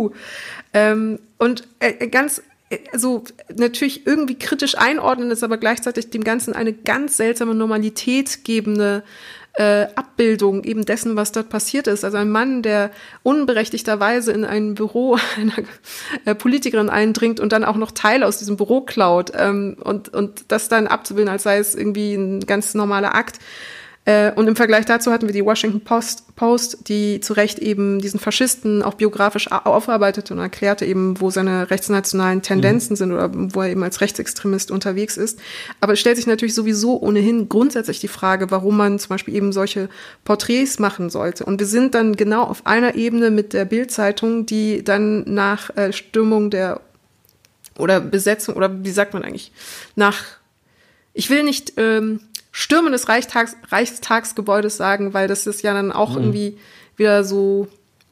und ganz also natürlich irgendwie kritisch einordnen ist, aber gleichzeitig dem Ganzen eine ganz seltsame Normalität gebende Abbildung eben dessen, was dort passiert ist. Also ein Mann, der unberechtigterweise in ein Büro einer Politikerin eindringt und dann auch noch Teile aus diesem Büro klaut und das dann abzubilden, als sei es irgendwie ein ganz normaler Akt. Und im Vergleich dazu hatten wir die Washington Post, die zu Recht eben diesen Faschisten auch biografisch aufarbeitete und erklärte eben, wo seine rechtsnationalen Tendenzen sind oder wo er eben als Rechtsextremist unterwegs ist. Aber es stellt sich natürlich sowieso ohnehin grundsätzlich die Frage, warum man zum Beispiel eben solche Porträts machen sollte. Und wir sind dann genau auf einer Ebene mit der Bild-Zeitung, die dann nach Stürmung oder Besetzung, oder wie sagt man eigentlich, ich will nicht Stürmen des Reichstagsgebäudes sagen, weil das ist ja dann auch irgendwie wieder so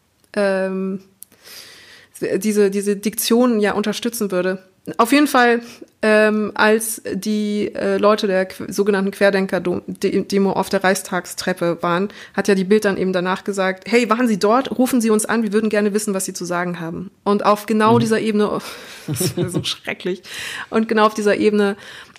diese Diktion ja unterstützen würde. Auf jeden Fall, als die Leute der sogenannten Querdenker-Demo auf der Reichstagstreppe waren, hat ja die Bild dann eben danach gesagt, hey, waren Sie dort? Rufen Sie uns an, wir würden gerne wissen, was Sie zu sagen haben. Und auf genau dieser Ebene, das ist so schrecklich, und genau auf dieser Ebene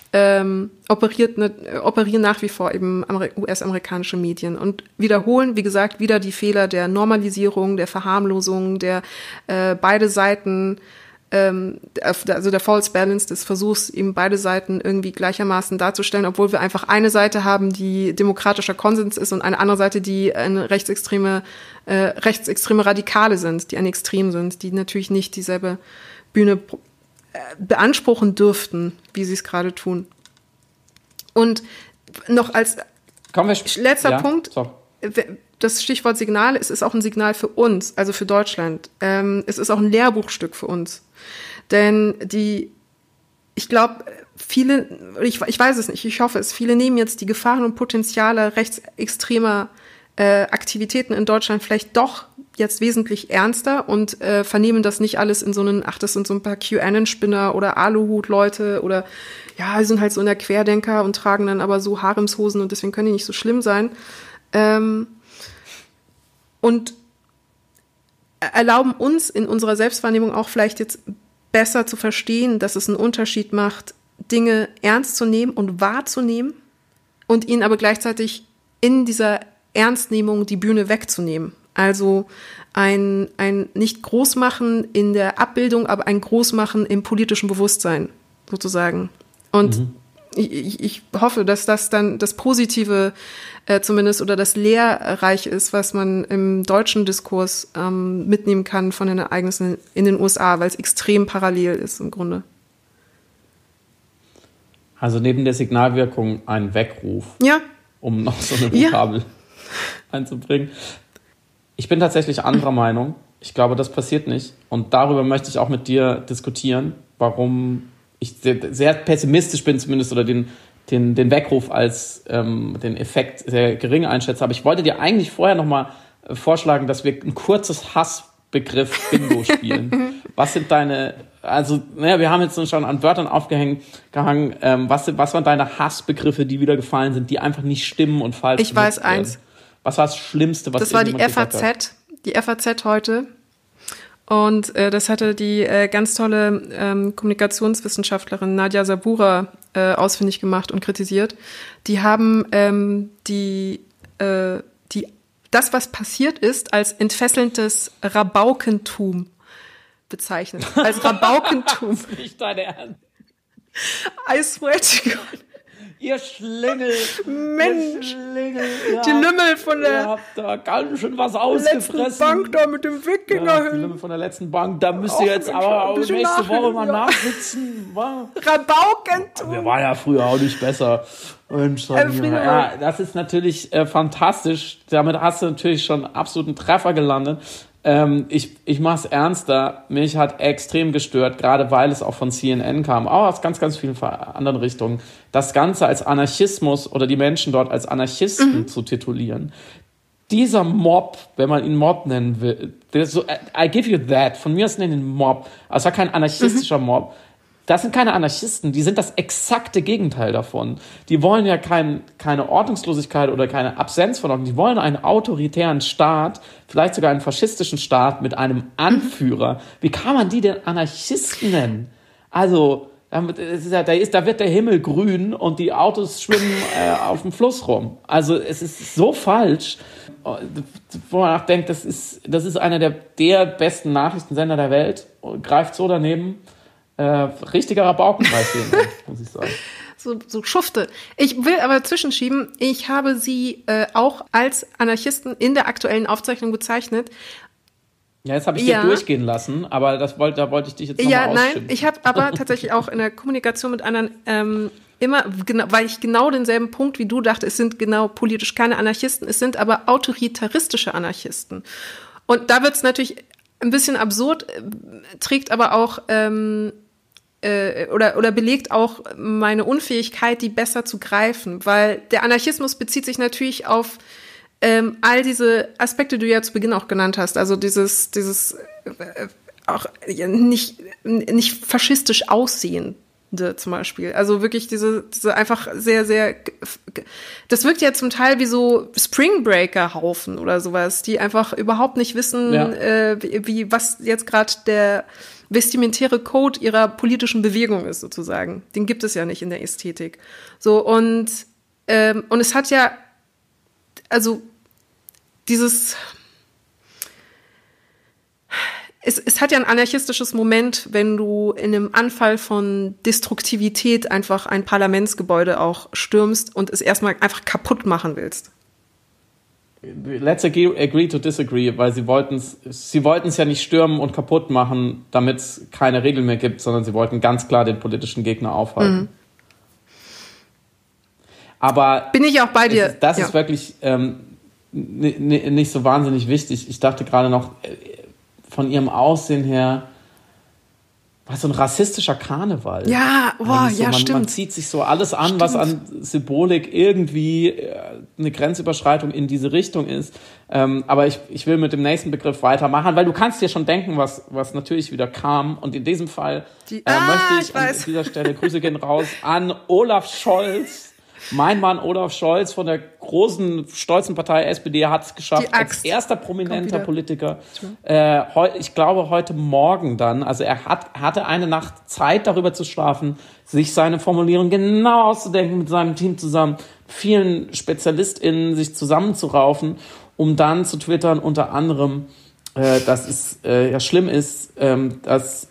operieren nach wie vor eben US-amerikanische Medien und wiederholen, wie gesagt, wieder die Fehler der Normalisierung, der Verharmlosung, der beide Seiten, also der False Balance des Versuchs, eben beide Seiten irgendwie gleichermaßen darzustellen, obwohl wir einfach eine Seite haben, die demokratischer Konsens ist und eine andere Seite, die eine rechtsextreme Radikale sind, die ein Extrem sind, die natürlich nicht dieselbe Bühne beanspruchen dürften, wie sie es gerade tun. Und noch als letzter Punkt, das Stichwort Signal, es ist auch ein Signal für uns, also für Deutschland. Es ist auch ein Lehrbuchstück für uns. Denn ich glaube, viele, ich weiß es nicht, ich hoffe es, viele nehmen jetzt die Gefahren und Potenziale rechtsextremer Aktivitäten in Deutschland vielleicht doch jetzt wesentlich ernster und vernehmen das nicht alles in so einen, das sind so ein paar QAnon-Spinner oder Aluhut-Leute oder ja, die sind halt so in der Querdenker und tragen dann aber so Haremshosen und deswegen können die nicht so schlimm sein. Und erlauben uns in unserer Selbstwahrnehmung auch vielleicht jetzt besser zu verstehen, dass es einen Unterschied macht, Dinge ernst zu nehmen und wahrzunehmen und ihnen aber gleichzeitig in dieser Ernstnehmung die Bühne wegzunehmen. Also ein nicht Großmachen in der Abbildung, aber ein Großmachen im politischen Bewusstsein sozusagen. Und ich hoffe, dass das dann das Positive zumindest oder das Lehrreiche ist, was man im deutschen Diskurs mitnehmen kann von den Ereignissen in den USA, weil es extrem parallel ist im Grunde. Also neben der Signalwirkung ein Weckruf, um noch so eine Vokabel einzubringen. Ich bin tatsächlich anderer Meinung. Ich glaube, das passiert nicht. Und darüber möchte ich auch mit dir diskutieren, warum ich sehr pessimistisch bin zumindest oder den Weckruf als den Effekt sehr gering einschätze. Aber ich wollte dir eigentlich vorher nochmal vorschlagen, dass wir ein kurzes Hassbegriff Bingo spielen. Was sind deine, wir haben jetzt schon an Wörtern aufgehangen, was waren deine Hassbegriffe, die wieder gefallen sind, die einfach nicht stimmen und falsch sind? Ich weiß eins. Was war das Schlimmste, was das war die FAZ heute. Und das hatte die ganz tolle Kommunikationswissenschaftlerin Nadja Sabura ausfindig gemacht und kritisiert. Die haben das, was passiert ist, als entfesselndes Rabaukentum bezeichnet. Als Rabaukentum. Das ist nicht dein Ernst. I swear to God. Ihr Schlingel. Mensch. Ihr Schlingel. Die Lümmel von der ihr habt da ganz schön was ausgefressen. Letzten Bank da mit dem Wikinger die Lümmel von der letzten Bank, da müsst ihr jetzt aber auch nächste Woche mal nachsitzen. Rabaukentum. Wir waren ja früher auch nicht besser. Mensch, ja, das ist natürlich fantastisch. Damit hast du natürlich schon absoluten Treffer gelandet. Ich mach's ernster. Mich hat extrem gestört, gerade weil es auch von CNN kam, auch aus ganz, ganz vielen anderen Richtungen, das Ganze als Anarchismus oder die Menschen dort als Anarchisten zu titulieren. Dieser Mob, wenn man ihn Mob nennen will, I give you that, von mir aus nennen ihn Mob, aber es war kein anarchistischer Mob. Das sind keine Anarchisten, die sind das exakte Gegenteil davon. Die wollen ja keine Ordnungslosigkeit oder keine Absenz von Ordnung. Die wollen einen autoritären Staat, vielleicht sogar einen faschistischen Staat mit einem Anführer. Wie kann man die denn Anarchisten nennen? Also, da wird der Himmel grün und die Autos schwimmen auf dem Fluss rum. Also, es ist so falsch, wo man auch denkt, das ist einer der besten Nachrichtensender der Welt, greift so daneben. Richtiger Rabaukenpreis, muss ich sagen. so Schufte. Ich will aber zwischenschieben, ich habe sie auch als Anarchisten in der aktuellen Aufzeichnung bezeichnet. Ja, jetzt habe ich dir durchgehen lassen, aber da wollte ich dich jetzt nochmal ausschimpfen. Nein, ich habe aber tatsächlich auch in der Kommunikation mit anderen immer, genau, weil ich genau denselben Punkt wie du dachte, es sind genau politisch keine Anarchisten, es sind aber autoritaristische Anarchisten. Und da wird es natürlich ein bisschen absurd, trägt aber auch oder belegt auch meine Unfähigkeit, die besser zu greifen, weil der Anarchismus bezieht sich natürlich auf all diese Aspekte, die du ja zu Beginn auch genannt hast, also dieses auch nicht faschistisch aussehende zum Beispiel, also wirklich diese einfach sehr, sehr, das wirkt ja zum Teil wie so Spring Breaker Haufen oder sowas, die einfach überhaupt nicht wissen, was jetzt gerade der vestimentäre Code ihrer politischen Bewegung ist sozusagen. Den gibt es ja nicht in der Ästhetik. So, und es hat ja, also es hat ja ein anarchistisches Moment, wenn du in einem Anfall von Destruktivität einfach ein Parlamentsgebäude auch stürmst und es erstmal einfach kaputt machen willst. Let's agree to disagree, weil sie wollten es ja nicht stürmen und kaputt machen, damit es keine Regeln mehr gibt, sondern sie wollten ganz klar den politischen Gegner aufhalten. Aber bin ich auch bei dir. Das ist wirklich nicht so wahnsinnig wichtig. Ich dachte gerade noch, von ihrem Aussehen her, war so ein rassistischer Karneval. Ja, stimmt. Man zieht sich so alles an, was an Symbolik irgendwie eine Grenzüberschreitung in diese Richtung ist. Aber ich will mit dem nächsten Begriff weitermachen, weil du kannst dir schon denken, was natürlich wieder kam. Und in diesem Fall möchte ich an dieser Stelle, Grüße gehen raus, an Olaf Scholz. Mein Mann Olaf Scholz von der großen, stolzen Partei SPD hat es geschafft, als erster prominenter Politiker. Ich glaube, heute Morgen dann, also er hatte eine Nacht Zeit, darüber zu schlafen, sich seine Formulierung genau auszudenken mit seinem Team zusammen, vielen SpezialistInnen sich zusammenzuraufen, um dann zu twittern, unter anderem, dass es schlimm ist, dass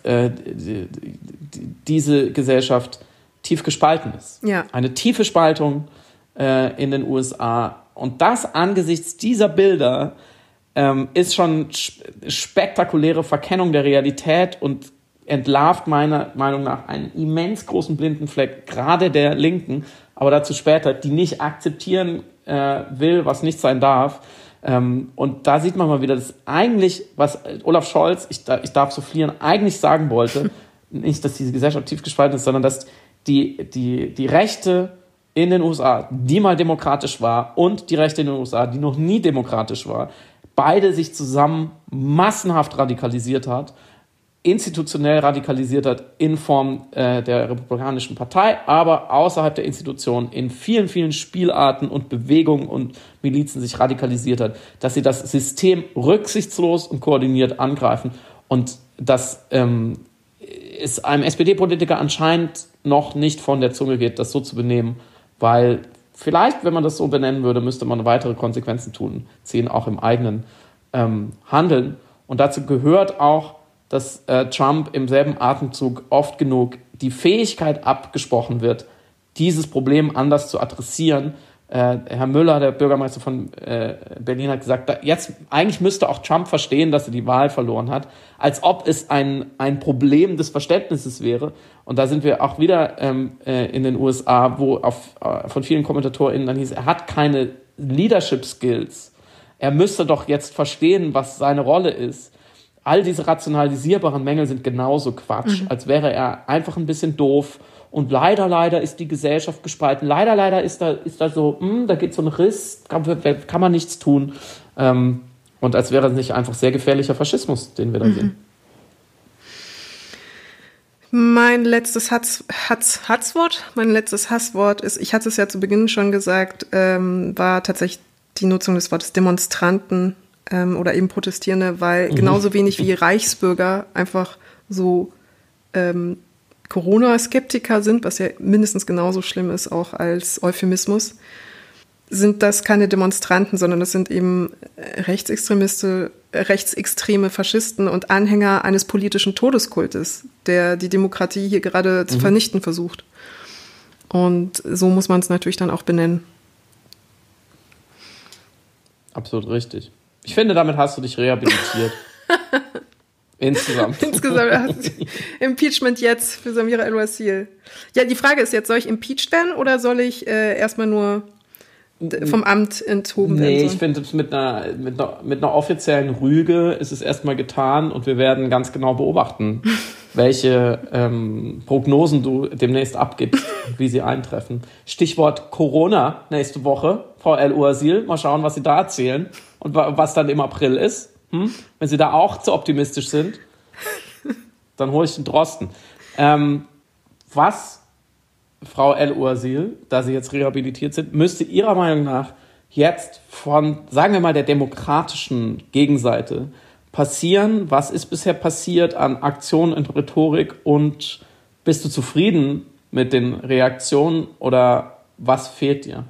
diese Gesellschaft tief gespalten ist. Ja. Eine tiefe Spaltung in den USA. Und das angesichts dieser Bilder ist schon spektakuläre Verkennung der Realität und entlarvt meiner Meinung nach einen immens großen blinden Fleck, gerade der Linken, aber dazu später, die nicht akzeptieren will, was nicht sein darf. Und da sieht man mal wieder, dass eigentlich, was Olaf Scholz, ich darf soufflieren, eigentlich sagen wollte, nicht, dass diese Gesellschaft tief gespalten ist, sondern dass die Rechte in den USA, die mal demokratisch war, und die Rechte in den USA, die noch nie demokratisch war, beide sich zusammen massenhaft radikalisiert hat, institutionell radikalisiert hat in Form der Republikanischen Partei, aber außerhalb der Institutionen in vielen, vielen Spielarten und Bewegungen und Milizen sich radikalisiert hat, dass sie das System rücksichtslos und koordiniert angreifen. Und das ist einem SPD-Politiker anscheinend noch nicht von der Zunge geht, das so zu benehmen, weil vielleicht, wenn man das so benennen würde, müsste man weitere Konsequenzen ziehen, auch im eigenen Handeln. Und dazu gehört auch, dass Trump im selben Atemzug oft genug die Fähigkeit abgesprochen wird, dieses Problem anders zu adressieren. Herr Müller, der Bürgermeister von Berlin, hat gesagt, jetzt eigentlich müsste auch Trump verstehen, dass er die Wahl verloren hat, als ob es ein Problem des Verständnisses wäre. Und da sind wir auch wieder in den USA, wo von vielen KommentatorInnen dann hieß, er hat keine Leadership Skills. Er müsste doch jetzt verstehen, was seine Rolle ist. All diese rationalisierbaren Mängel sind genauso Quatsch, als wäre er einfach ein bisschen doof. Und leider ist die Gesellschaft gespalten. Leider ist da so, da geht so ein Riss, kann man nichts tun. Und als wäre es nicht einfach sehr gefährlicher Faschismus, den wir da sehen. Mein letztes Hasswort ist, ich hatte es ja zu Beginn schon gesagt, war tatsächlich die Nutzung des Wortes Demonstranten oder eben Protestierende, weil genauso wenig wie Reichsbürger einfach so Corona-Skeptiker sind, was ja mindestens genauso schlimm ist, auch als Euphemismus, sind das keine Demonstranten, sondern das sind eben rechtsextreme Faschisten und Anhänger eines politischen Todeskultes, der die Demokratie hier gerade zu vernichten versucht. Und so muss man es natürlich dann auch benennen. Absolut richtig. Ich finde, damit hast du dich rehabilitiert. Insgesamt Impeachment jetzt für Samira El-Wasil. Ja, die Frage ist jetzt, soll ich impeached werden oder soll ich erstmal nur vom Amt enthoben werden? Nee, ich finde, mit einer offiziellen Rüge ist es erstmal getan und wir werden ganz genau beobachten, welche Prognosen du demnächst abgibst und wie sie eintreffen. Stichwort Corona nächste Woche, Frau El-Wasil. Mal schauen, was Sie da erzählen und was dann im April ist. Wenn Sie da auch zu optimistisch sind, dann hole ich den Drosten. Was, Frau El-Wasil, da Sie jetzt rehabilitiert sind, müsste Ihrer Meinung nach jetzt von, sagen wir mal, der demokratischen Gegenseite passieren? Was ist bisher passiert an Aktionen und Rhetorik und bist du zufrieden mit den Reaktionen oder was fehlt dir?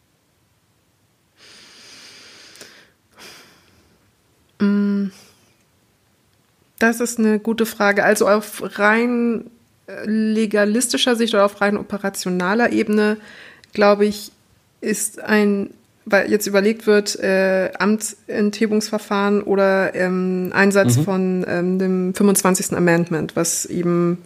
Das ist eine gute Frage. Also auf rein legalistischer Sicht oder auf rein operationaler Ebene, glaube ich, ist weil jetzt überlegt wird, Amtsenthebungsverfahren oder Einsatz von dem 25. Amendment, was ihm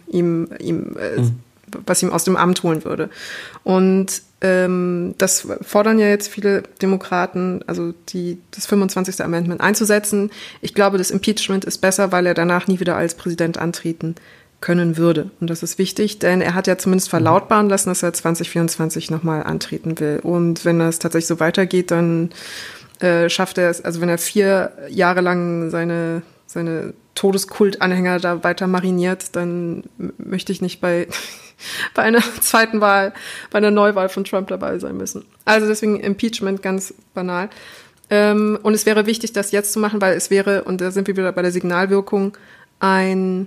aus dem Amt holen würde. Und das fordern ja jetzt viele Demokraten, also das 25. Amendment einzusetzen. Ich glaube, das Impeachment ist besser, weil er danach nie wieder als Präsident antreten können würde. Und das ist wichtig, denn er hat ja zumindest verlautbaren lassen, dass er 2024 nochmal antreten will. Und wenn das tatsächlich so weitergeht, dann schafft er es, also wenn er 4 Jahre lang seine Todeskult-Anhänger da weiter mariniert, dann möchte ich nicht bei einer zweiten Wahl, bei einer Neuwahl von Trump dabei sein müssen. Also deswegen Impeachment ganz banal. Und es wäre wichtig, das jetzt zu machen, weil es wäre, und da sind wir wieder bei der Signalwirkung, eine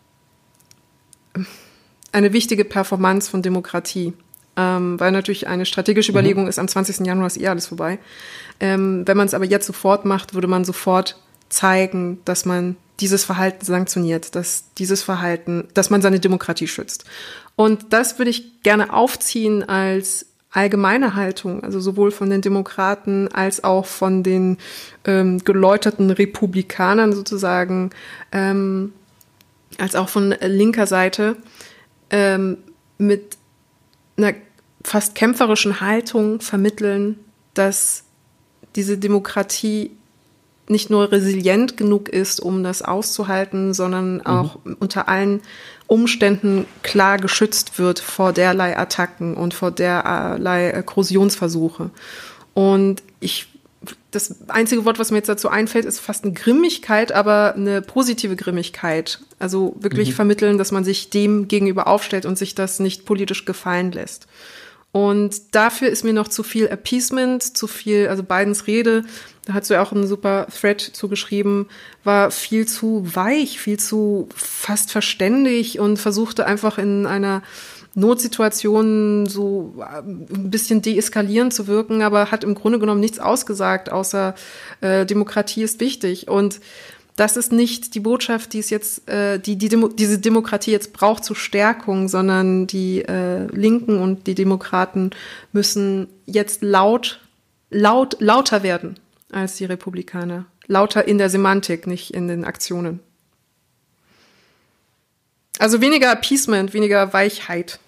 wichtige Performance von Demokratie. Weil natürlich eine strategische Überlegung ist, am 20. Januar ist alles vorbei. Wenn man es aber jetzt sofort macht, würde man sofort zeigen, dass man dieses Verhalten sanktioniert, dass man seine Demokratie schützt. Und das würde ich gerne aufziehen als allgemeine Haltung, also sowohl von den Demokraten als auch von den geläuterten Republikanern sozusagen, als auch von linker Seite, mit einer fast kämpferischen Haltung vermitteln, dass diese Demokratie nicht nur resilient genug ist, um das auszuhalten, sondern auch unter allen Umständen klar geschützt wird vor derlei Attacken und vor derlei Korrosionsversuche. Und das einzige Wort, was mir jetzt dazu einfällt, ist fast eine Grimmigkeit, aber eine positive Grimmigkeit. Also wirklich vermitteln, dass man sich dem gegenüber aufstellt und sich das nicht politisch gefallen lässt. Und dafür ist mir noch zu viel Appeasement, zu viel, also Bidens Rede, da hast du ja auch einen super Thread zugeschrieben, war viel zu weich, viel zu fast verständig und versuchte einfach in einer Notsituation so ein bisschen deeskalierend zu wirken, aber hat im Grunde genommen nichts ausgesagt, außer Demokratie ist wichtig. Und das ist nicht die Botschaft, die es jetzt, diese Demokratie jetzt braucht zur Stärkung, sondern die Linken und die Demokraten müssen jetzt lauter werden als die Republikaner. Lauter in der Semantik, nicht in den Aktionen. Also weniger Appeasement, weniger Weichheit.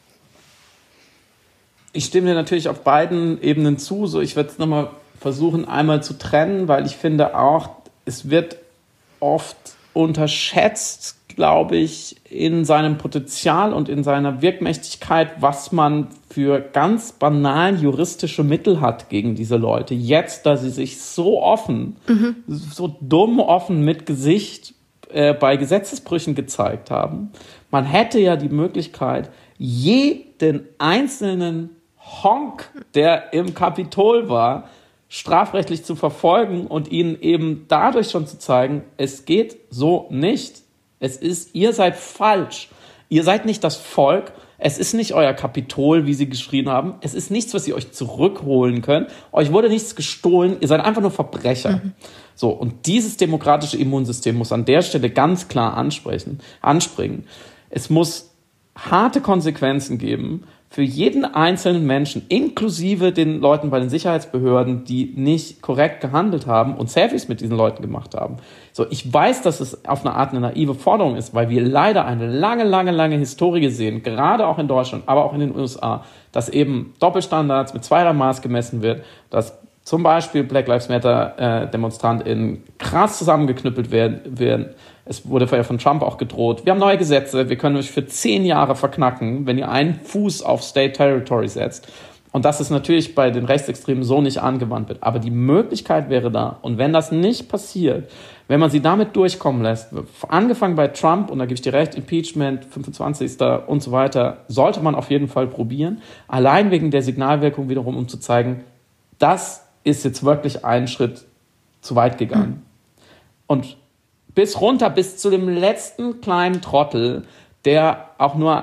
Ich stimme dir natürlich auf beiden Ebenen zu. So, ich werde es nochmal versuchen, einmal zu trennen, weil ich finde auch, es wird oft unterschätzt, glaube ich, in seinem Potenzial und in seiner Wirkmächtigkeit, was man für ganz banal juristische Mittel hat gegen diese Leute. Jetzt, da sie sich so offen, so dumm offen mit Gesicht bei Gesetzesbrüchen gezeigt haben. Man hätte ja die Möglichkeit, jeden einzelnen Honk, der im Kapitol war, strafrechtlich zu verfolgen und ihnen eben dadurch schon zu zeigen, es geht so nicht. Ihr seid falsch. Ihr seid nicht das Volk. Es ist nicht euer Kapitol, wie sie geschrien haben. Es ist nichts, was ihr euch zurückholen könnt. Euch wurde nichts gestohlen. Ihr seid einfach nur Verbrecher. So, und dieses demokratische Immunsystem muss an der Stelle ganz klar anspringen. Es muss harte Konsequenzen geben für jeden einzelnen Menschen, inklusive den Leuten bei den Sicherheitsbehörden, die nicht korrekt gehandelt haben und Selfies mit diesen Leuten gemacht haben. So, ich weiß, dass es auf eine Art eine naive Forderung ist, weil wir leider eine lange Historie sehen, gerade auch in Deutschland, aber auch in den USA, dass eben Doppelstandards mit zweierlei Maß gemessen wird, dass zum Beispiel Black Lives Matter DemonstrantInnen krass zusammengeknüppelt werden. Es wurde vorher von Trump auch gedroht. Wir haben neue Gesetze, wir können euch für 10 Jahre verknacken, wenn ihr einen Fuß auf State Territory setzt. Und das ist natürlich bei den Rechtsextremen so nicht angewandt wird. Aber die Möglichkeit wäre da. Und wenn das nicht passiert, wenn man sie damit durchkommen lässt, angefangen bei Trump, und da gebe ich dir recht, Impeachment, 25. und so weiter, sollte man auf jeden Fall probieren. Allein wegen der Signalwirkung wiederum, um zu zeigen, das ist jetzt wirklich ein Schritt zu weit gegangen. Und bis zu dem letzten kleinen Trottel, der auch nur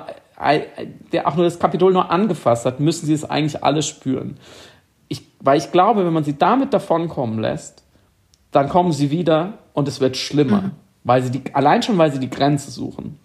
das Kapitol nur angefasst hat, müssen sie es eigentlich alle spüren. Weil ich glaube, wenn man sie damit davonkommen lässt, dann kommen sie wieder und es wird schlimmer. Weil sie allein schon, weil sie die Grenze suchen.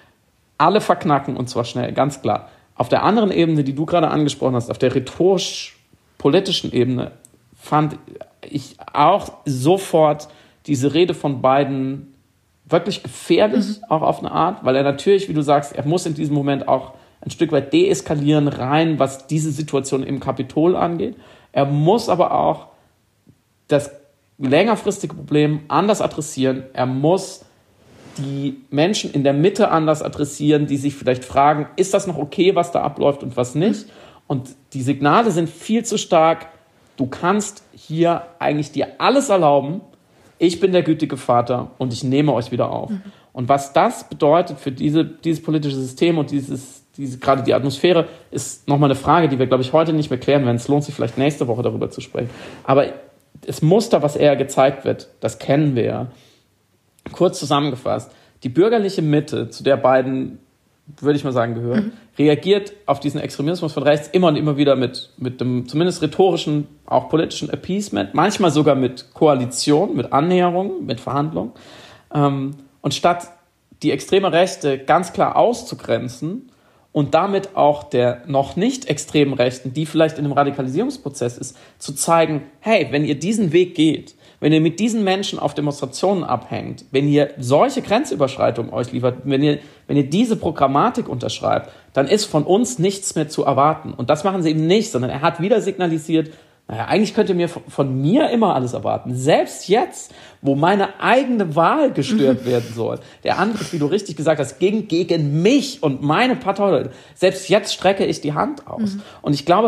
Alle verknacken, und zwar schnell, ganz klar. Auf der anderen Ebene, die du gerade angesprochen hast, auf der rhetorisch-politischen Ebene, fand ich auch sofort diese Rede von Biden wirklich gefährlich, auch auf eine Art, weil er natürlich, wie du sagst, er muss in diesem Moment auch ein Stück weit deeskalieren rein, was diese Situation im Kapitol angeht. Er muss aber auch das längerfristige Problem anders adressieren. Er muss die Menschen in der Mitte anders adressieren, die sich vielleicht fragen, ist das noch okay, was da abläuft und was nicht? Und die Signale sind viel zu stark. Du kannst hier eigentlich dir alles erlauben. Ich bin der gütige Vater und ich nehme euch wieder auf. Und was das bedeutet für dieses politische System und gerade die Atmosphäre, ist nochmal eine Frage, die wir, glaube ich, heute nicht mehr klären werden. Es lohnt sich vielleicht nächste Woche darüber zu sprechen. Aber das Muster, was eher gezeigt wird, das kennen wir ja. Kurz zusammengefasst, die bürgerliche Mitte, zu der Biden, würde ich mal sagen, gehört, reagiert auf diesen Extremismus von rechts immer und immer wieder mit dem zumindest rhetorischen, auch politischen Appeasement, manchmal sogar mit Koalition, mit Annäherung, mit Verhandlung. Und statt die extreme Rechte ganz klar auszugrenzen und damit auch der noch nicht extremen Rechten, die vielleicht in einem Radikalisierungsprozess ist, zu zeigen, hey, wenn ihr diesen Weg geht, wenn ihr mit diesen Menschen auf Demonstrationen abhängt, wenn ihr solche Grenzüberschreitungen euch liefert, wenn ihr diese Programmatik unterschreibt, dann ist von uns nichts mehr zu erwarten. Und das machen sie eben nicht, sondern er hat wieder signalisiert, naja, eigentlich könnt ihr von mir immer alles erwarten. Selbst jetzt, wo meine eigene Wahl gestört werden soll. Der Angriff, wie du richtig gesagt hast, gegen mich und meine Partei. Selbst jetzt strecke ich die Hand aus. Und ich glaube,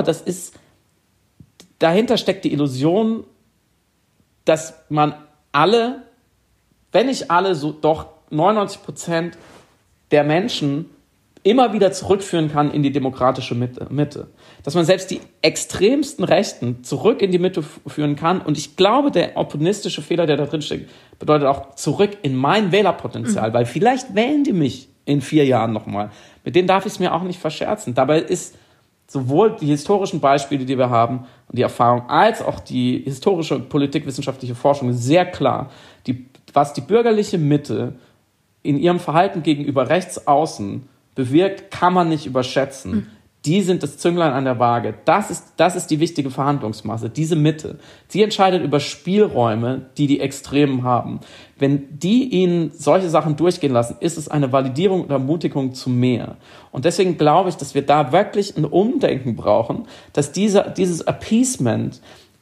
dahinter steckt die Illusion, dass man alle, wenn nicht alle, so doch 99% der Menschen immer wieder zurückführen kann in die demokratische Mitte. Dass man selbst die extremsten Rechten zurück in die Mitte führen kann. Und ich glaube, der opportunistische Fehler, der da drin steckt, bedeutet auch zurück in mein Wählerpotenzial. Weil vielleicht wählen die mich in 4 Jahren nochmal. Mit denen darf ich es mir auch nicht verscherzen. Dabei ist sowohl die historischen Beispiele, die wir haben, und die Erfahrung, als auch die historische politikwissenschaftliche Forschung sehr klar, was die bürgerliche Mitte in ihrem Verhalten gegenüber Rechtsaußen bewirkt, kann man nicht überschätzen. Die sind das Zünglein an der Waage. Das ist die wichtige Verhandlungsmasse, diese Mitte. Sie entscheidet über Spielräume, die Extremen haben. Wenn die ihnen solche Sachen durchgehen lassen, ist es eine Validierung und Ermutigung zu mehr. Und deswegen glaube ich, dass wir da wirklich ein Umdenken brauchen, dass dieses Appeasement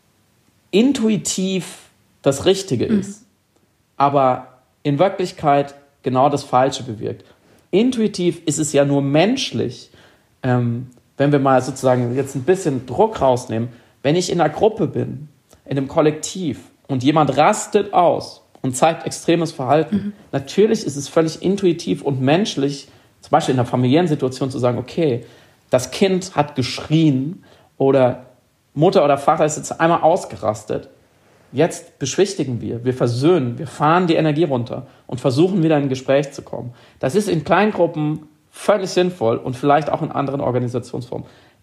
intuitiv das Richtige ist, aber in Wirklichkeit genau das Falsche bewirkt. Intuitiv ist es ja nur menschlich, wenn wir mal sozusagen jetzt ein bisschen Druck rausnehmen, wenn ich in einer Gruppe bin, in einem Kollektiv und jemand rastet aus und zeigt extremes Verhalten, natürlich ist es völlig intuitiv und menschlich, zum Beispiel in einer familiären Situation zu sagen, okay, das Kind hat geschrien oder Mutter oder Vater ist jetzt einmal ausgerastet. Jetzt beschwichtigen wir versöhnen, wir fahren die Energie runter und versuchen wieder in ein Gespräch zu kommen. Das ist in Kleingruppen völlig sinnvoll und vielleicht auch in anderen Organisationsformen.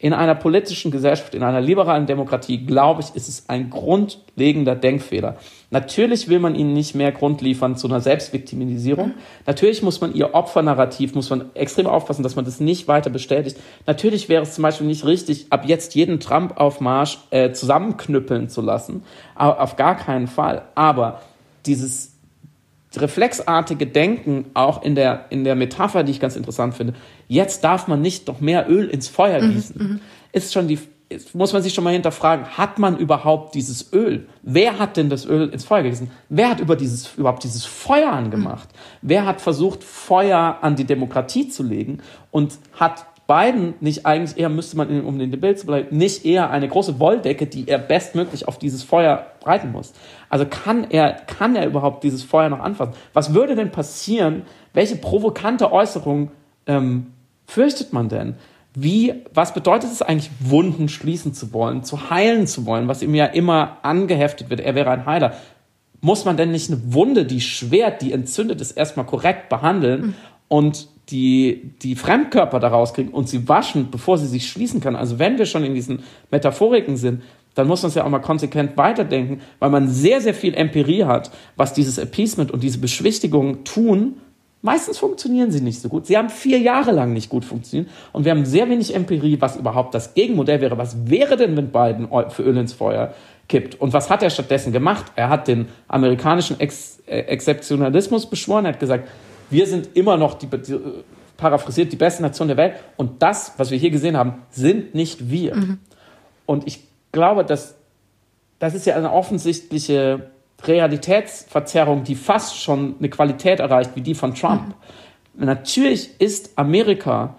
In einer politischen Gesellschaft, in einer liberalen Demokratie, glaube ich, ist es ein grundlegender Denkfehler. Natürlich will man ihnen nicht mehr Grund liefern zu einer Selbstviktimisierung. Natürlich muss man ihr Opfernarrativ, muss man extrem aufpassen, dass man das nicht weiter bestätigt. Natürlich wäre es zum Beispiel nicht richtig, ab jetzt jeden Trump-Aufmarsch zusammenknüppeln zu lassen. Auf gar keinen Fall. Aber dieses reflexartige Denken, auch in der Metapher, die ich ganz interessant finde, jetzt darf man nicht noch mehr Öl ins Feuer gießen, muss man sich schon mal hinterfragen, hat man überhaupt dieses Öl? Wer hat denn das Öl ins Feuer gegießen? Wer hat überhaupt dieses Feuer angemacht? Wer hat versucht, Feuer an die Demokratie zu legen und hat Biden nicht eigentlich eher, müsste man, um in dem Bild zu bleiben, nicht eher eine große Wolldecke, die er bestmöglich auf dieses Feuer breiten muss? Also kann er überhaupt dieses Feuer noch anfassen? Was würde denn passieren? Welche provokante Äußerung fürchtet man denn? Was bedeutet es eigentlich, Wunden schließen zu wollen, zu heilen zu wollen, was ihm ja immer angeheftet wird? Er wäre ein Heiler. Muss man denn nicht eine Wunde, die schwert, die entzündet ist, erstmal korrekt behandeln und die Fremdkörper da rauskriegen und sie waschen, bevor sie sich schließen kann? Also wenn wir schon in diesen Metaphoriken sind, dann muss man es ja auch mal konsequent weiterdenken, weil man sehr, sehr viel Empirie hat, was dieses Appeasement und diese Beschwichtigung tun. Meistens funktionieren sie nicht so gut. Sie haben 4 Jahre lang nicht gut funktioniert und wir haben sehr wenig Empirie, was überhaupt das Gegenmodell wäre. Was wäre denn, wenn Biden für Öl ins Feuer kippt? Und was hat er stattdessen gemacht? Er hat den amerikanischen Exzeptionalismus beschworen. Er hat gesagt, wir sind immer noch, paraphrasiert, die beste Nation der Welt. Und das, was wir hier gesehen haben, sind nicht wir. Und ich glaube, das ist ja eine offensichtliche Realitätsverzerrung, die fast schon eine Qualität erreicht wie die von Trump. Natürlich ist Amerika,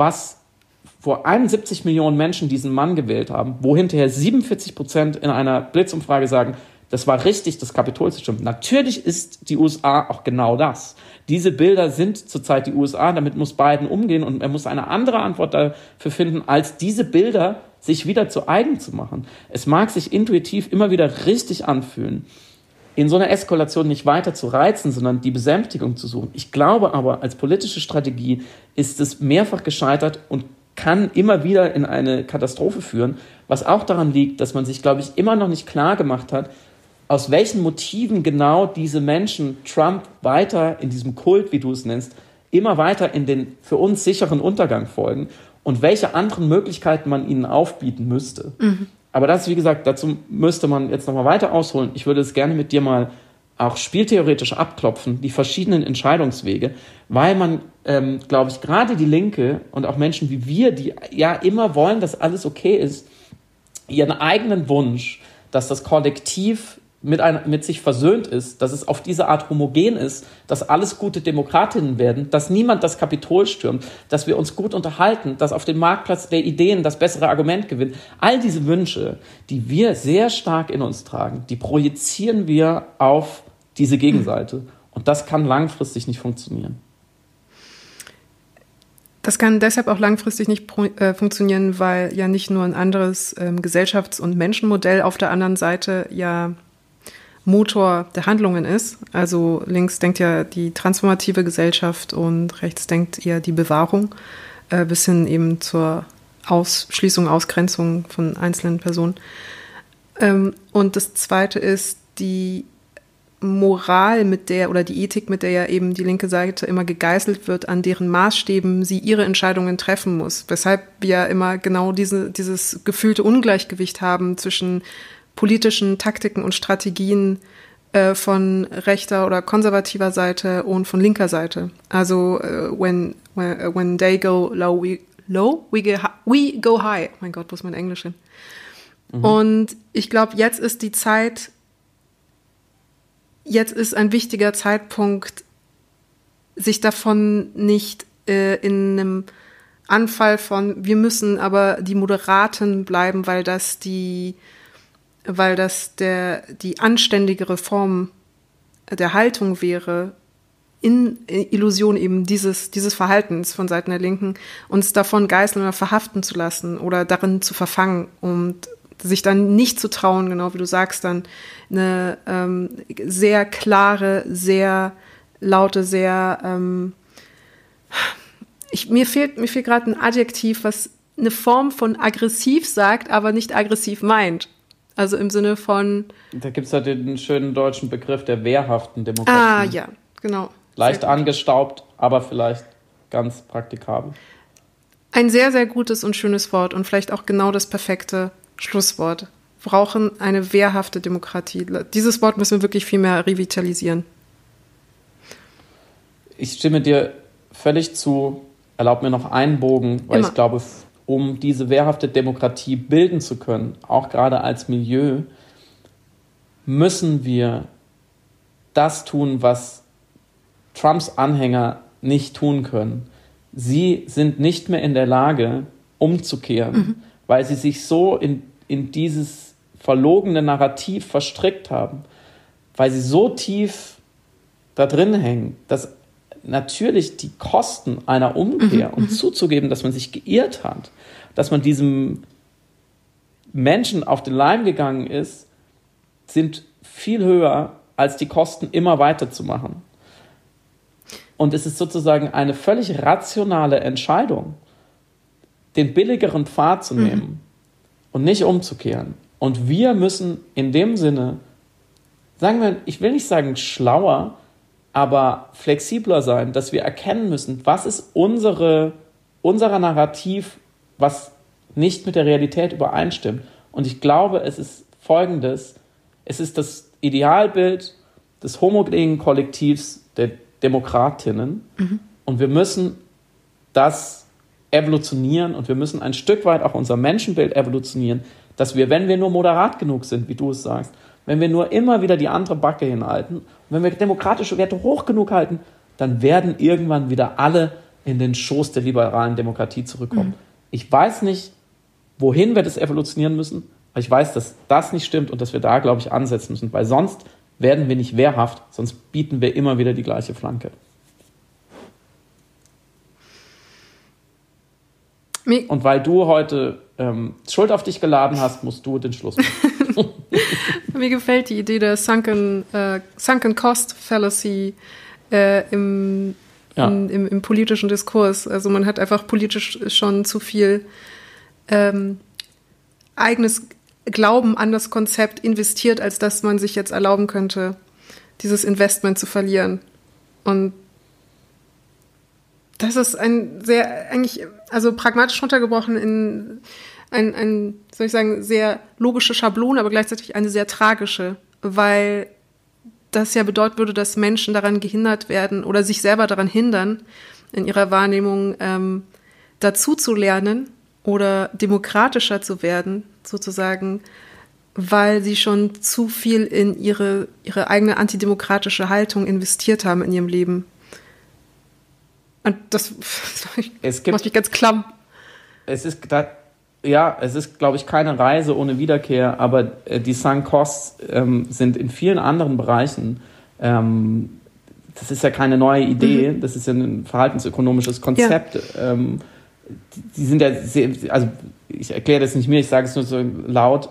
wo 71 Millionen Menschen diesen Mann gewählt haben, wo hinterher 47% in einer Blitzumfrage sagen, das war richtig, das Kapitol zu stürmen. Natürlich ist die USA auch genau das. Diese Bilder sind zurzeit die USA, damit muss Biden umgehen und er muss eine andere Antwort dafür finden, als diese Bilder sich wieder zu eigen zu machen. Es mag sich intuitiv immer wieder richtig anfühlen, in so einer Eskalation nicht weiter zu reizen, sondern die Besänftigung zu suchen. Ich glaube aber, als politische Strategie ist es mehrfach gescheitert und kann immer wieder in eine Katastrophe führen, was auch daran liegt, dass man sich, glaube ich, immer noch nicht klar gemacht hat, aus welchen Motiven genau diese Menschen Trump weiter in diesem Kult, wie du es nennst, immer weiter in den für uns sicheren Untergang folgen und welche anderen Möglichkeiten man ihnen aufbieten müsste. Aber das, wie gesagt, dazu müsste man jetzt nochmal weiter ausholen. Ich würde es gerne mit dir mal auch spieltheoretisch abklopfen, die verschiedenen Entscheidungswege, weil man, glaube ich, gerade die Linke und auch Menschen wie wir, die ja immer wollen, dass alles okay ist, ihren eigenen Wunsch, dass das Kollektiv mit sich versöhnt ist, dass es auf diese Art homogen ist, dass alles gute Demokratinnen werden, dass niemand das Kapitol stürmt, dass wir uns gut unterhalten, dass auf dem Marktplatz der Ideen das bessere Argument gewinnt. All diese Wünsche, die wir sehr stark in uns tragen, die projizieren wir auf diese Gegenseite. Und das kann langfristig nicht funktionieren. Das kann deshalb auch langfristig nicht funktionieren, weil ja nicht nur ein anderes Gesellschafts- und Menschenmodell auf der anderen Seite ja Motor der Handlungen ist. Also links denkt ja die transformative Gesellschaft und rechts denkt eher die Bewahrung, bis hin eben zur Ausschließung, Ausgrenzung von einzelnen Personen. Und das Zweite ist die Moral oder die Ethik, mit der ja eben die linke Seite immer gegeißelt wird, an deren Maßstäben sie ihre Entscheidungen treffen muss. Weshalb wir immer genau dieses gefühlte Ungleichgewicht haben zwischen politischen Taktiken und Strategien von rechter oder konservativer Seite und von linker Seite. Also when they go low, we go high. Oh mein Gott, wo ist mein Englisch hin? Und ich glaube, jetzt ist ein wichtiger Zeitpunkt, sich davon nicht in einem Anfall von, wir müssen aber die Moderaten bleiben, weil das die anständigere Form der Haltung wäre, in Illusion eben dieses Verhaltens von Seiten der Linken, uns davon geißeln oder verhaften zu lassen oder darin zu verfangen und sich dann nicht zu trauen, genau wie du sagst, dann eine sehr klare, sehr laute, sehr mir fehlt gerade ein Adjektiv, was eine Form von aggressiv sagt, aber nicht aggressiv meint. Also im Sinne von... Da gibt es ja den schönen deutschen Begriff der wehrhaften Demokratie. Ah, ja, genau. Leicht angestaubt, aber vielleicht ganz praktikabel. Ein sehr, sehr gutes und schönes Wort und vielleicht auch genau das perfekte Schlusswort. Wir brauchen eine wehrhafte Demokratie. Dieses Wort müssen wir wirklich viel mehr revitalisieren. Ich stimme dir völlig zu. Erlaub mir noch einen Bogen, weil Immer. ich glaube, um diese wehrhafte Demokratie bilden zu können, auch gerade als Milieu, müssen wir das tun, was Trumps Anhänger nicht tun können. Sie sind nicht mehr in der Lage, umzukehren, weil sie sich so in dieses verlogene Narrativ verstrickt haben, weil sie so tief da drin hängen, dass natürlich die Kosten einer Umkehr und zuzugeben, dass man sich geirrt hat, dass man diesem Menschen auf den Leim gegangen ist, sind viel höher als die Kosten, immer weiterzumachen. Und es ist sozusagen eine völlig rationale Entscheidung, den billigeren Pfad zu nehmen und nicht umzukehren. Und wir müssen in dem Sinne, sagen wir, ich will nicht sagen schlauer, aber flexibler sein, dass wir erkennen müssen, was ist unser Narrativ, was nicht mit der Realität übereinstimmt. Und ich glaube, es ist Folgendes: Es ist das Idealbild des homogenen Kollektivs der Demokratinnen. Und wir müssen das evolutionieren und wir müssen ein Stück weit auch unser Menschenbild evolutionieren, dass wir, wenn wir nur moderat genug sind, wie du es sagst, wenn wir nur immer wieder die andere Backe hinhalten und wenn wir demokratische Werte hoch genug halten, dann werden irgendwann wieder alle in den Schoß der liberalen Demokratie zurückkommen. Ich weiß nicht, wohin wir das evolutionieren müssen, aber ich weiß, dass das nicht stimmt und dass wir da, glaube ich, ansetzen müssen, weil sonst werden wir nicht wehrhaft, sonst bieten wir immer wieder die gleiche Flanke. Und weil du heute Schuld auf dich geladen hast, musst du den Schluss machen. Mir gefällt die Idee der Sunken Cost Fallacy im politischen Diskurs. Also man hat einfach politisch schon zu viel eigenes Glauben an das Konzept investiert, als dass man sich jetzt erlauben könnte, dieses Investment zu verlieren. Und das ist also pragmatisch runtergebrochen in soll ich sagen, sehr logische Schablone, aber gleichzeitig eine sehr tragische, weil das ja bedeuten würde, dass Menschen daran gehindert werden oder sich selber daran hindern, in ihrer Wahrnehmung dazu zu lernen oder demokratischer zu werden, sozusagen, weil sie schon zu viel in ihre eigene antidemokratische Haltung investiert haben in ihrem Leben. Und das macht mich ganz klamm. Es ist, glaube ich, keine Reise ohne Wiederkehr, aber die Sunk Costs sind in vielen anderen Bereichen, das ist ja keine neue Idee, das ist ja ein verhaltensökonomisches Konzept. Ja. Die sind ja sehr, also ich erkläre das nicht mir, ich sage es nur so laut,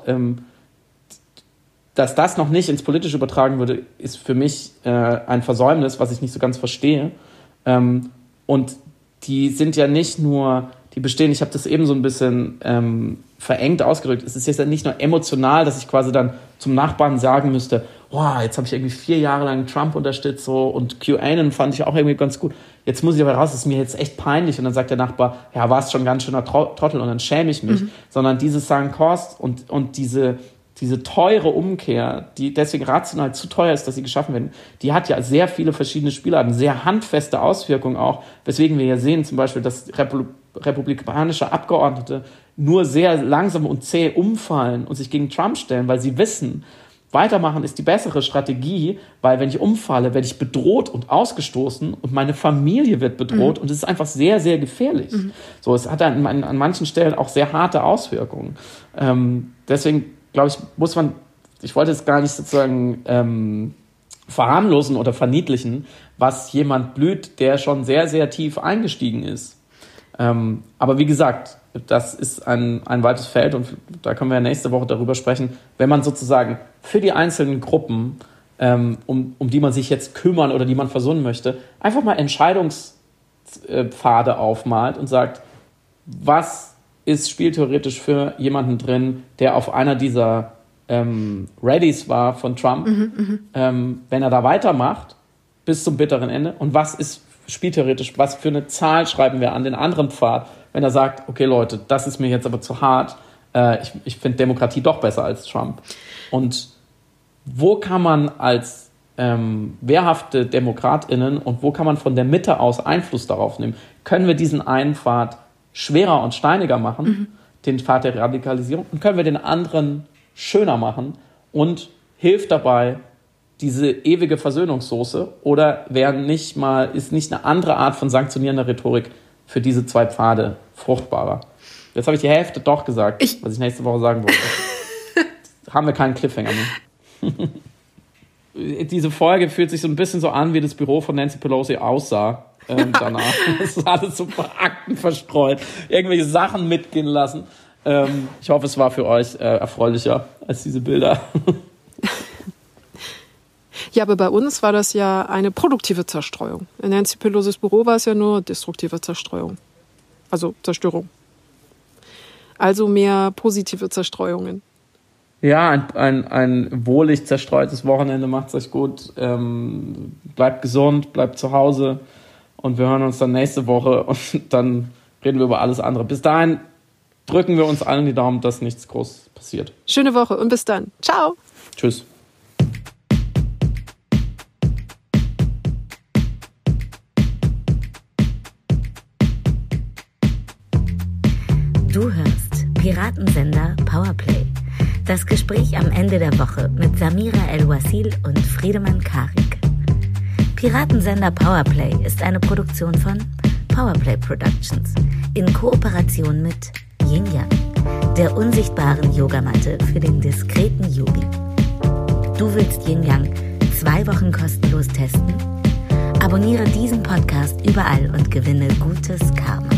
dass das noch nicht ins Politische übertragen würde, ist für mich ein Versäumnis, was ich nicht so ganz verstehe. Und die sind ja nicht nur, die bestehen, ich habe das eben so ein bisschen verengt ausgedrückt, es ist jetzt ja nicht nur emotional, dass ich quasi dann zum Nachbarn sagen müsste, jetzt habe ich irgendwie 4 Jahre lang Trump unterstützt so, und QAnon fand ich auch irgendwie ganz gut, jetzt muss ich aber raus, das ist mir jetzt echt peinlich, und dann sagt der Nachbar, ja, warst schon ganz schöner Trottel, und dann schäme ich mich, sondern diese Sunk Cost und diese teure Umkehr, die deswegen rational zu teuer ist, dass sie geschaffen werden, die hat ja sehr viele verschiedene Spielarten, sehr handfeste Auswirkungen auch, weswegen wir ja sehen zum Beispiel, dass republikanische Abgeordnete nur sehr langsam und zäh umfallen und sich gegen Trump stellen, weil sie wissen, weitermachen ist die bessere Strategie, weil wenn ich umfalle, werde ich bedroht und ausgestoßen und meine Familie wird bedroht und es ist einfach sehr, sehr gefährlich. So, es hat an manchen Stellen auch sehr harte Auswirkungen. Deswegen glaube ich, ich wollte es gar nicht sozusagen verharmlosen oder verniedlichen, was jemand blüht, der schon sehr, sehr tief eingestiegen ist. Aber wie gesagt, das ist ein weites Feld und da können wir ja nächste Woche darüber sprechen, wenn man sozusagen für die einzelnen Gruppen, um die man sich jetzt kümmern oder die man versuchen möchte, einfach mal Entscheidungspfade aufmalt und sagt, was ist spieltheoretisch für jemanden drin, der auf einer dieser Readies war von Trump, wenn er da weitermacht, bis zum bitteren Ende. Und was ist spieltheoretisch, was für eine Zahl schreiben wir an den anderen Pfad, wenn er sagt, okay Leute, das ist mir jetzt aber zu hart, ich finde Demokratie doch besser als Trump. Und wo kann man als wehrhafte DemokratInnen und wo kann man von der Mitte aus Einfluss darauf nehmen? Können wir diesen einen Pfad schwerer und steiniger machen, den Pfad der Radikalisierung, und können wir den anderen schöner machen und hilft dabei diese ewige Versöhnungssoße, oder ist nicht eine andere Art von sanktionierender Rhetorik für diese zwei Pfade fruchtbarer? Jetzt habe ich die Hälfte doch gesagt, was ich nächste Woche sagen wollte. Haben wir keinen Cliffhanger mehr. Diese Folge fühlt sich so ein bisschen so an, wie das Büro von Nancy Pelosi aussah danach. Es ist alles so Akten verstreut, irgendwelche Sachen mitgehen lassen. Ich hoffe, es war für euch erfreulicher als diese Bilder. Ja, aber bei uns war das ja eine produktive Zerstreuung. In Nancy Pelosis Büro war es ja nur destruktive Zerstreuung. Also Zerstörung. Also mehr positive Zerstreuungen. Ja, ein wohlig zerstreutes Wochenende, macht's euch gut. Bleibt gesund, bleibt zu Hause und wir hören uns dann nächste Woche und dann reden wir über alles andere. Bis dahin drücken wir uns allen die Daumen, dass nichts groß passiert. Schöne Woche und bis dann. Ciao. Tschüss. Du hörst Piratensender Powerplay. Das Gespräch am Ende der Woche mit Samira El-Wasil und Friedemann Karik. Piratensender Powerplay ist eine Produktion von Powerplay Productions in Kooperation mit Yin Yang, der unsichtbaren Yogamatte für den diskreten Yogi. Du willst Yin Yang 2 Wochen kostenlos testen? Abonniere diesen Podcast überall und gewinne gutes Karma.